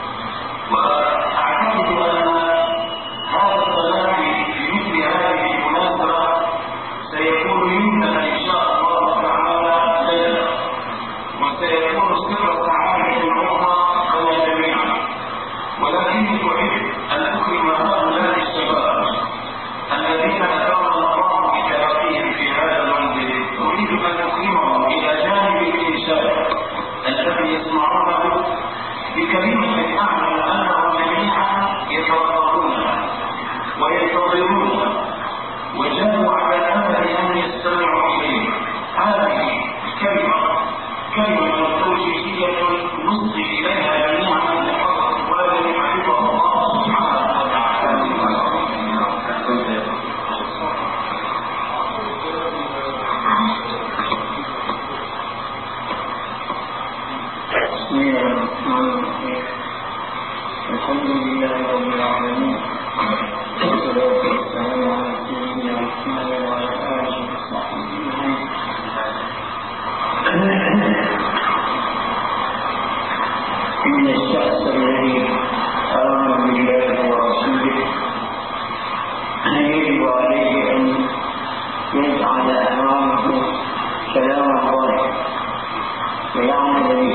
وأعتقد أن هذا الصلاة في مثل هذه المناسبة سيكون يمنى إن شاء الله تعالى لنا وسيكون سر السعادة العظمى لنا جميعا. ولكني أحب أن أكرم هؤلاء الشباب الذين أكرم الله بترقيهم في هذا المنزل. أريد أن أكرمهم إلى جانب الإنشاء الذي يسمعونه بكلمة أعلم أنهم جميعا يتوقفون وينتظرون وجاءوا على الأمل أن يستمعوا إليه. هذه الكلمة كلمة توجيهية نصغي إليها جميعا لحضرة والد حفظه الله سبحانه وتعالى. بسم الله الرحمن الرحيم. الحمد لله رب العالمين والصلاة والسلام على سيدنا محمد وعلى آله وصحبه أجمعين. إن الشخص الذي آمن بالله ورسوله يجب عليه أن يجعل أمامه كلام الله ويعمل به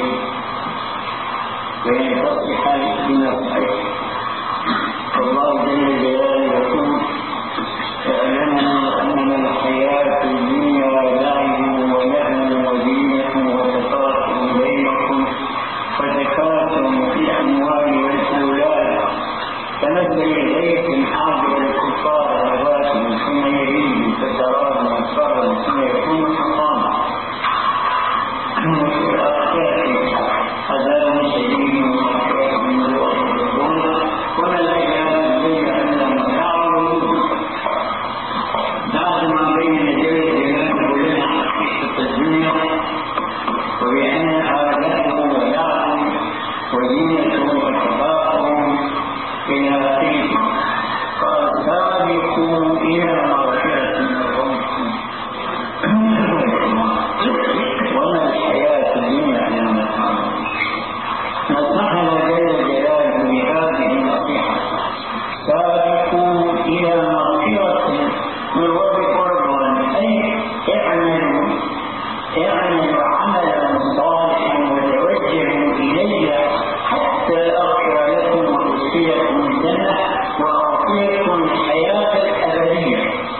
وينتصح بنصحه. فالله جل جلاله يقول فأعلمنا أننا الحياة الدنيا لعب ولهو وزينة وتفاخر بينكم وتكاثر في الأموال والأولاد كمثل غيث أعجب الكفار نباته ثم يهيج فتراه مصفرا ثم يكون حطاما وفي الآخرة عذاب شديد ومغفرة من الله ورسوله وما العياذ بالله أنهم يعلمون. بعد ما بين يديه جلاله لنا حقيقة الدنيا وبأنها لهو ولعب وزينة وتفاخر إلى آخره. قال سابقوا إلى مغفرة من ربكم وما الحياة الدنيا إلا متاع. نصحنا جل جلاله بهذه النصيحة سابقوا إلى مغفرة من ربكم أي اعملوا اعملوا عملا صالحا وتوجهوا إلي حتى أغفر لكم وأوصيكم الجنة وأعطيكم الحياة الأبدية.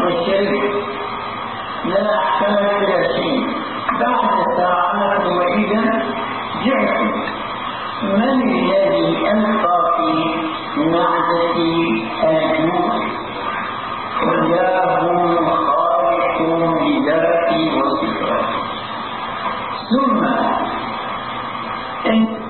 الشريف لا أحتمل إلى شيء. بعد ساعات وإذا جئت من الذي ألقى في معدتي الجوع وجاهم خالق بذاتي وصفاتي. ثم أن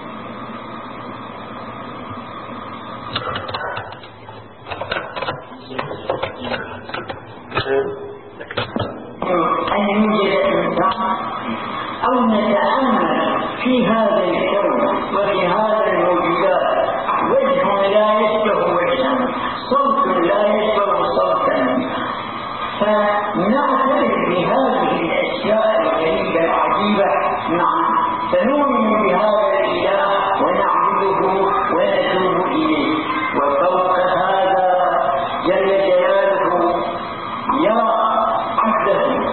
يوجد إنسان أو نتأمل في هذا الكون وفي هذا الموجودات وجه لا يشبه وجها، صوت لا يشبه صوتا، فنعتبر بهذه الأشياء الغريبة العجيبة. نعم فنؤمن بهذا الإله ونعبده ونتوب إليه. وفوق هذا جل جلاله يرى عبده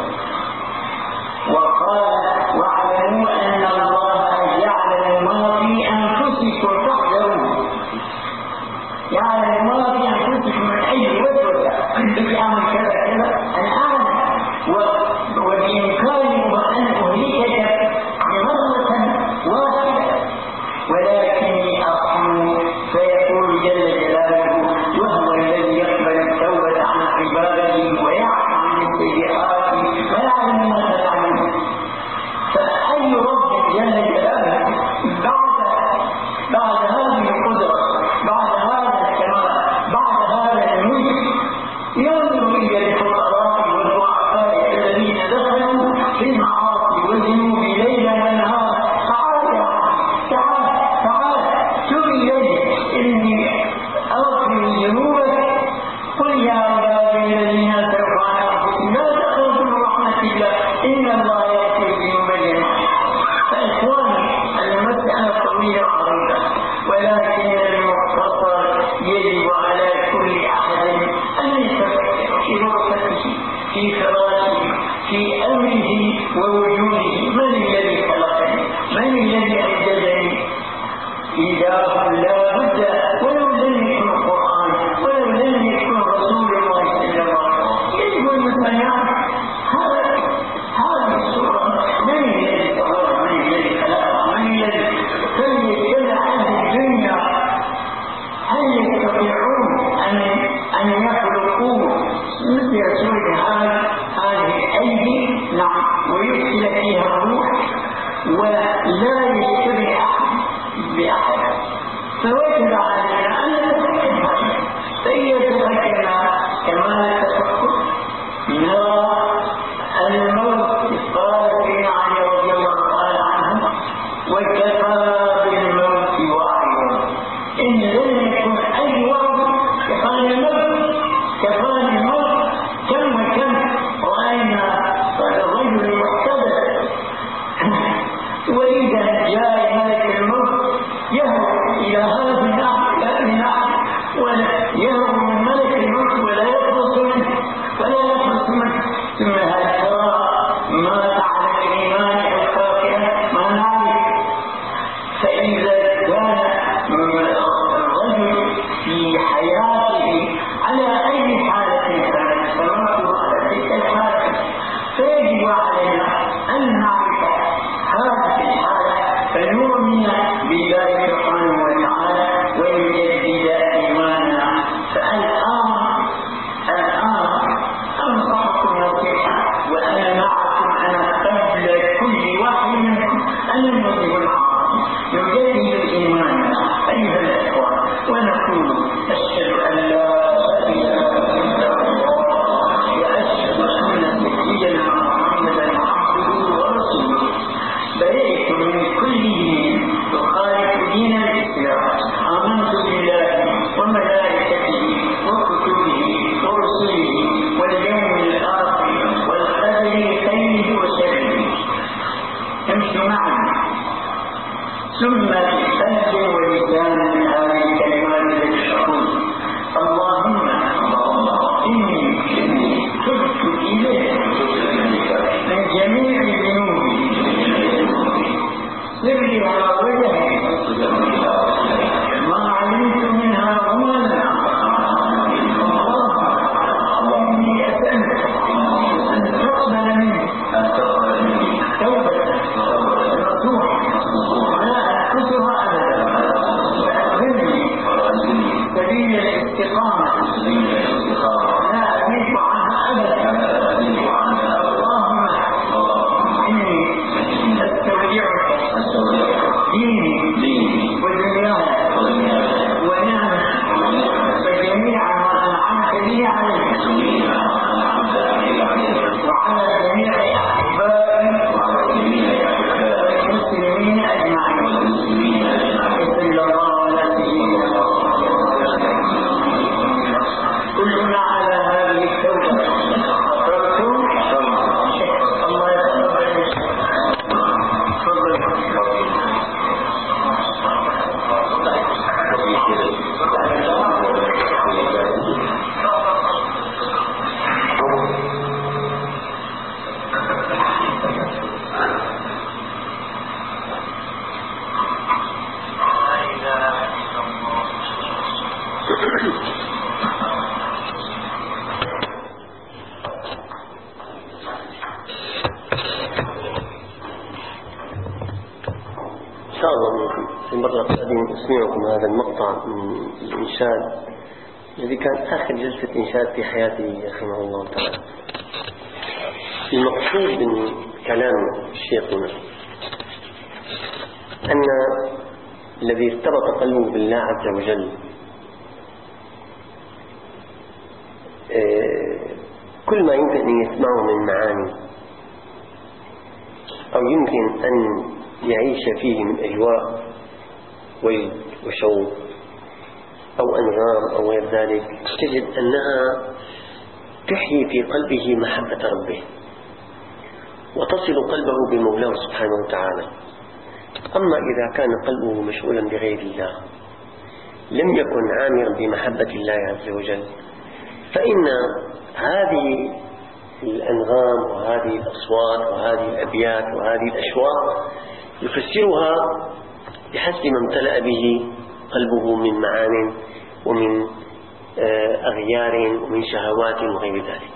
وقال واعلموا أن الله يعلم ما في أنفسكم تحذرون، يعلم ما في أنفسكم من أي وسوسة بأمر كذا كذا أنا أعلم، وبإمكاني أن أهلكك بمرة واحدة، ولكني أرحم. فيقول جل جلاله وهو الذي يقبل التوبة عن عباده ويعفو عن السيئات ويعلم ما تعملون. فأي رب جل جلاله بعد بعد هذه القدرة، بعد هذا الكمال، بعد هذا الملك، ينظر إلى الفقراء والضعفاء الذين دخلوا في المعاصي والذنوب ليلا ونهارا. تعال يا تعال تعال تب إلي إني أغفر ذنوبك. قل يا عبادي الذين أسرفوا على أنفسهم لا تقنطوا من رحمة الله إن الله يغفر الذنوب جميعا. فإخواني المسألة طويلة عريضة، ولكن المختصر يجب على كل أحد أن يتفكر في غرفته، في فراشه، في أمره ووجوده. من الذي خلقني؟ من الذي أوجدني؟ إله لا بد، ولو لم يكن القرآن ولو لم يكن رسول الله صلى الله عليه وسلم يجب أن يعرف هذا هذه الصورة. من الذي طهر؟ من الذي خلقها؟ من الذي سيد أهل الدنيا؟ هل يستطيعون أن أن يخلقوا مثل رسول هذه الأيدي؟ نعم، ويرسل فيها الروح ولا يشتري أحد بأحد. فوجب علينا أن نتفكر هذا. فيتفكرنا كما التفكر نرى الموت. قال سيدنا علي رضي الله تعالى عنه وكفى بالموت وعيا. إن لم يكن أي وعد كفاني الموت، كفاني الموت. كم وكم رأينا الرجل المحتدث وإذا في المرة القادمة أسمعكم هذا المقطع من الإنشاد الذي كان آخر جلسة إنشاد في حياتي رحمه الله تعالى. المقصود من كلام شيخنا أن الذي ارتبط قلبه بالله عز وجل كل ما يمكن أن يسمعه من معاني أو يمكن أن يعيش فيه من أجواء وشوق أو أنغام أو غير ذلك، تجد أنها تحيي في قلبه محبة ربه وتصل قلبه بمولاه سبحانه وتعالى. أما إذا كان قلبه مشغولا بغير الله لم يكن عامرا بمحبة الله عز وجل، فإن هذه الأنغام وهذه الأصوات وهذه الأبيات وهذه الأشواق يفسرها بحسب ما امتلأ به قلبه من معان ومن أغيار ومن شهوات وغير ذلك.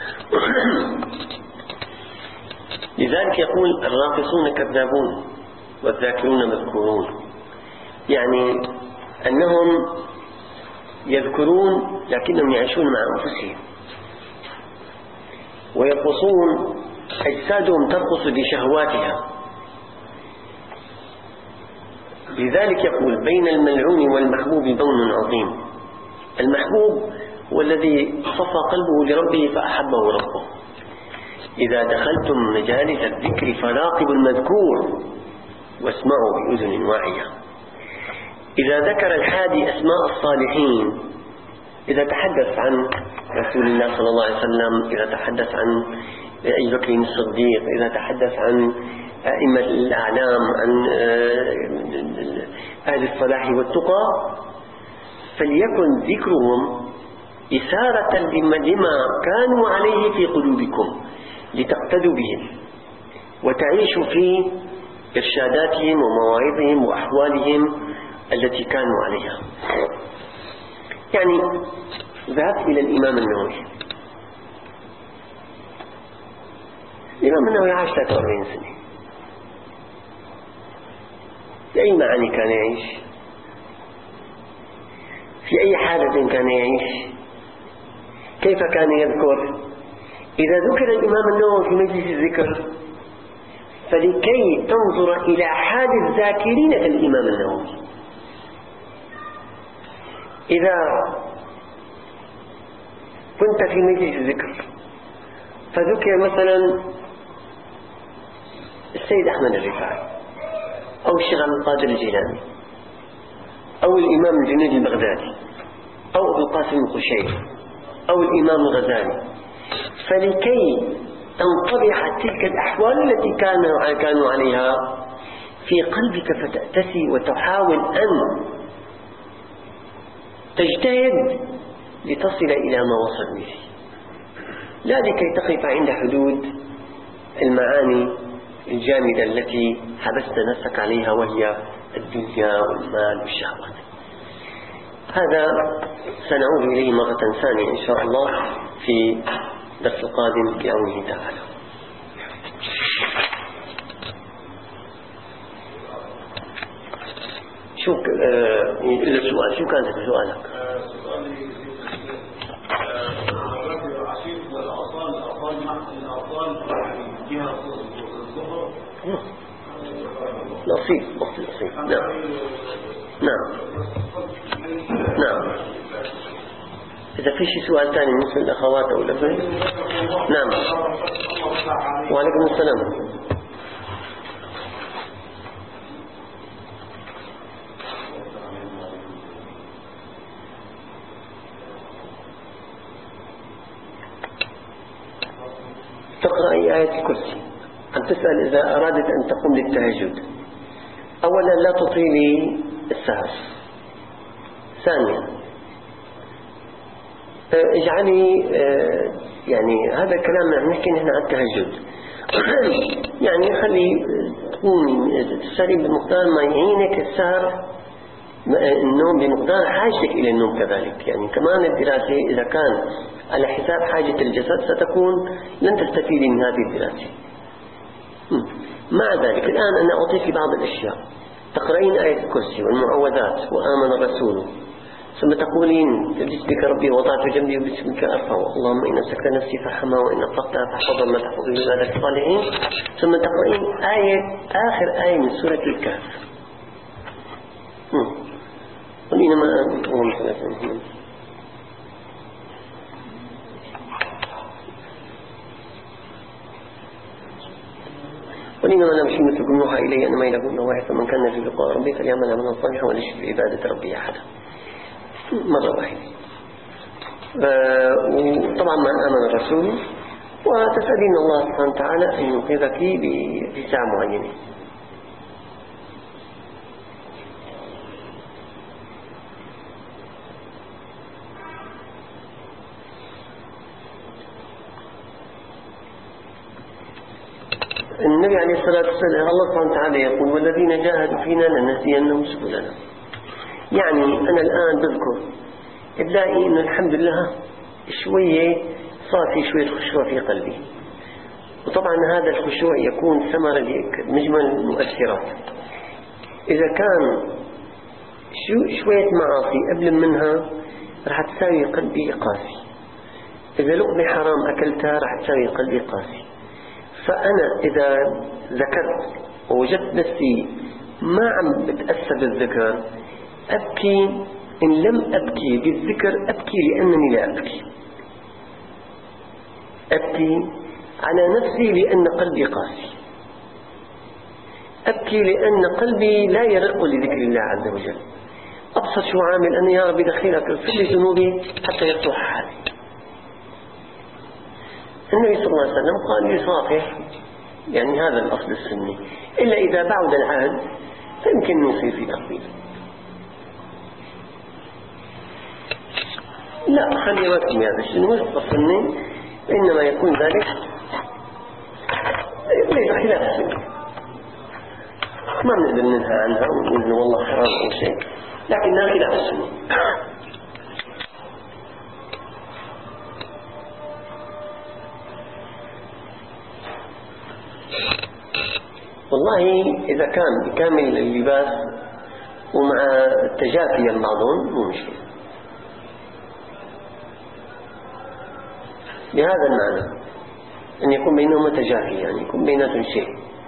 لذلك يقول الراقصون كذابون والذاكرون مذكورون، يعني أنهم يذكرون لكنهم يعيشون مع أنفسهم، ويرقصون أجسادهم ترقص بشهواتها. لذلك يقول بين الملعون والمحبوب بون عظيم. المحبوب هو الذي صفى قلبه لربه فأحبه ربه. إذا دخلتم مجالس الذكر فراقبوا المذكور واسمعوا بأذن واعية. إذا ذكر الحادي أسماء الصالحين، إذا تحدث عن رسول الله صلى الله عليه وسلم، إذا تحدث عن أبي بكر الصديق، إذا تحدث عن أئمة الأعلام، عن أهل الصلاح والتقى، فليكن ذكرهم إثارة لما كانوا عليه في قلوبكم لتقتدوا بهم وتعيشوا في إرشاداتهم ومواعظهم وأحوالهم التي كانوا عليها. يعني ذهبت إلى الإمام النووي. الإمام النووي عاش ثلاثة وأربعين سنة. في أي معاني كان يعيش؟ في أي حالة كان يعيش؟ كيف كان يذكر؟ إذا ذكر الإمام النووي في مجلس الذكر فلكي تنظر إلى حال الذاكرين كالإمام النووي. إذا كنت في مجلس الذكر فذكر مثلا السيد أحمد الرفاعي أو الشيخ عبد القادر الجيلاني أو الإمام الجنيد البغدادي أو أبو القاسم القشيري أو الإمام الغزالي، فلكي تنطبع تلك الأحوال التي كانوا عليها في قلبك فتأتسي وتحاول أن تجتهد لتصل إلى ما وصل به، لا لكي تقف عند حدود المعاني الجامدة التي حبست نفسك عليها وهي الدنيا والمال والشهوات. هذا سنعود إليه مرة ثانية إن شاء الله في درس القادم بعونه تعالى. شو آه السؤال شو كان سؤالك؟ الأصيل الأصيل نعم نعم نعم. إذا في شيء سؤال ثاني مثل الأخوات أو الأخوات. نعم. وعليكم السلام. تقرأ أي آية الكرسي. أن تسأل إذا أرادت أن تقوم للتهجد. أولا لا تطيلي السهر. ثانيا اجعلي يعني هذا الكلام يعني نحكي نحن عن التهجد يعني خلي تكون تسهري بمقدار ما يعينك السهر، النوم بمقدار حاجتك إلى النوم كذلك. يعني كمان الدراسة إذا كان على حساب حاجة الجسد ستكون لن تستفيدي من هذه الدراسة. مع ذلك الآن أنا أعطيك بعض الأشياء. تقرأين آية الكرسي والمعوذات وآمن الرسول، ثم تقولين باسمك ربي وضعت جنبي وباسمك أرفع، اللهم إن أمسكت نفسي فارحمها وإن أطلقتها فاحفظها ما تحفظ به عبادك الصالحين، ثم تقرأين آية آخر آية من سورة الكهف. قلنا ما وإنما أنا مشي مثلكم يوحى إلي أنما إلهكم إله واحد فمن كان يرجو لقاء ربه فليعمل عملا صالحا ولا يشرك بعبادة ربه أحدا. مرة واحدة. وطبعا من آمن الرسول وتسألين الله سبحانه وتعالى أن ينقذك بساعة معينة. النبي عليه الصلاة والسلام الله سبحانه وتعالى يقول والذين جاهدوا فينا لنهدينهم سبلنا. يعني أنا الآن بذكر تلاقي إنه الحمد لله شوية صار في شوية خشوع في قلبي، وطبعا هذا الخشوع يكون ثمرة لمجمل المؤثرات. إذا كان شو شوية معاصي قبل منها رح تساوي قلبي قاسي، إذا لقمة حرام أكلتها رح تساوي قلبي قاسي. فأنا إذا ذكرت ووجدت نفسي ما عم بتأثر بالذكر أبكي، إن لم أبكي بالذكر أبكي لأنني لا أبكي، أبكي على نفسي لأن قلبي قاسي، أبكي لأن قلبي لا يرق لذكر الله عز وجل. أبسط شو عامل أن يا ربي دخيلك اغفر لي ذنوبي حتى يصلح حالي. النبي صلى الله عليه وسلم قال يصافح، يعني هذا الأصل السني، إلا إذا بعد العهد فيمكن يصير في تخفيف. لا خلي وقتي هذا الشيء وسط السني، إنما يكون ذلك ليس خلاف السنة، ما بنقدر ننهى عنها ونقول والله حرام أو شيء، لكنها خلاف السنة. والله إذا كان بكامل اللباس ومع التجافي بعضهم مو مشكلة، بهذا المعنى أن يكون بينهما تجافي، يعني يكون بيناتهم شيء.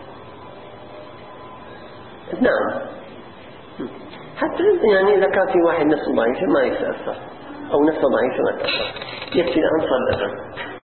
نعم، حتى يعني إذا كان في واحد نفسه ضعيف ما يتأثر، أو نفسه ضعيف ما يتأثر، يكفي الأنصار الأذى.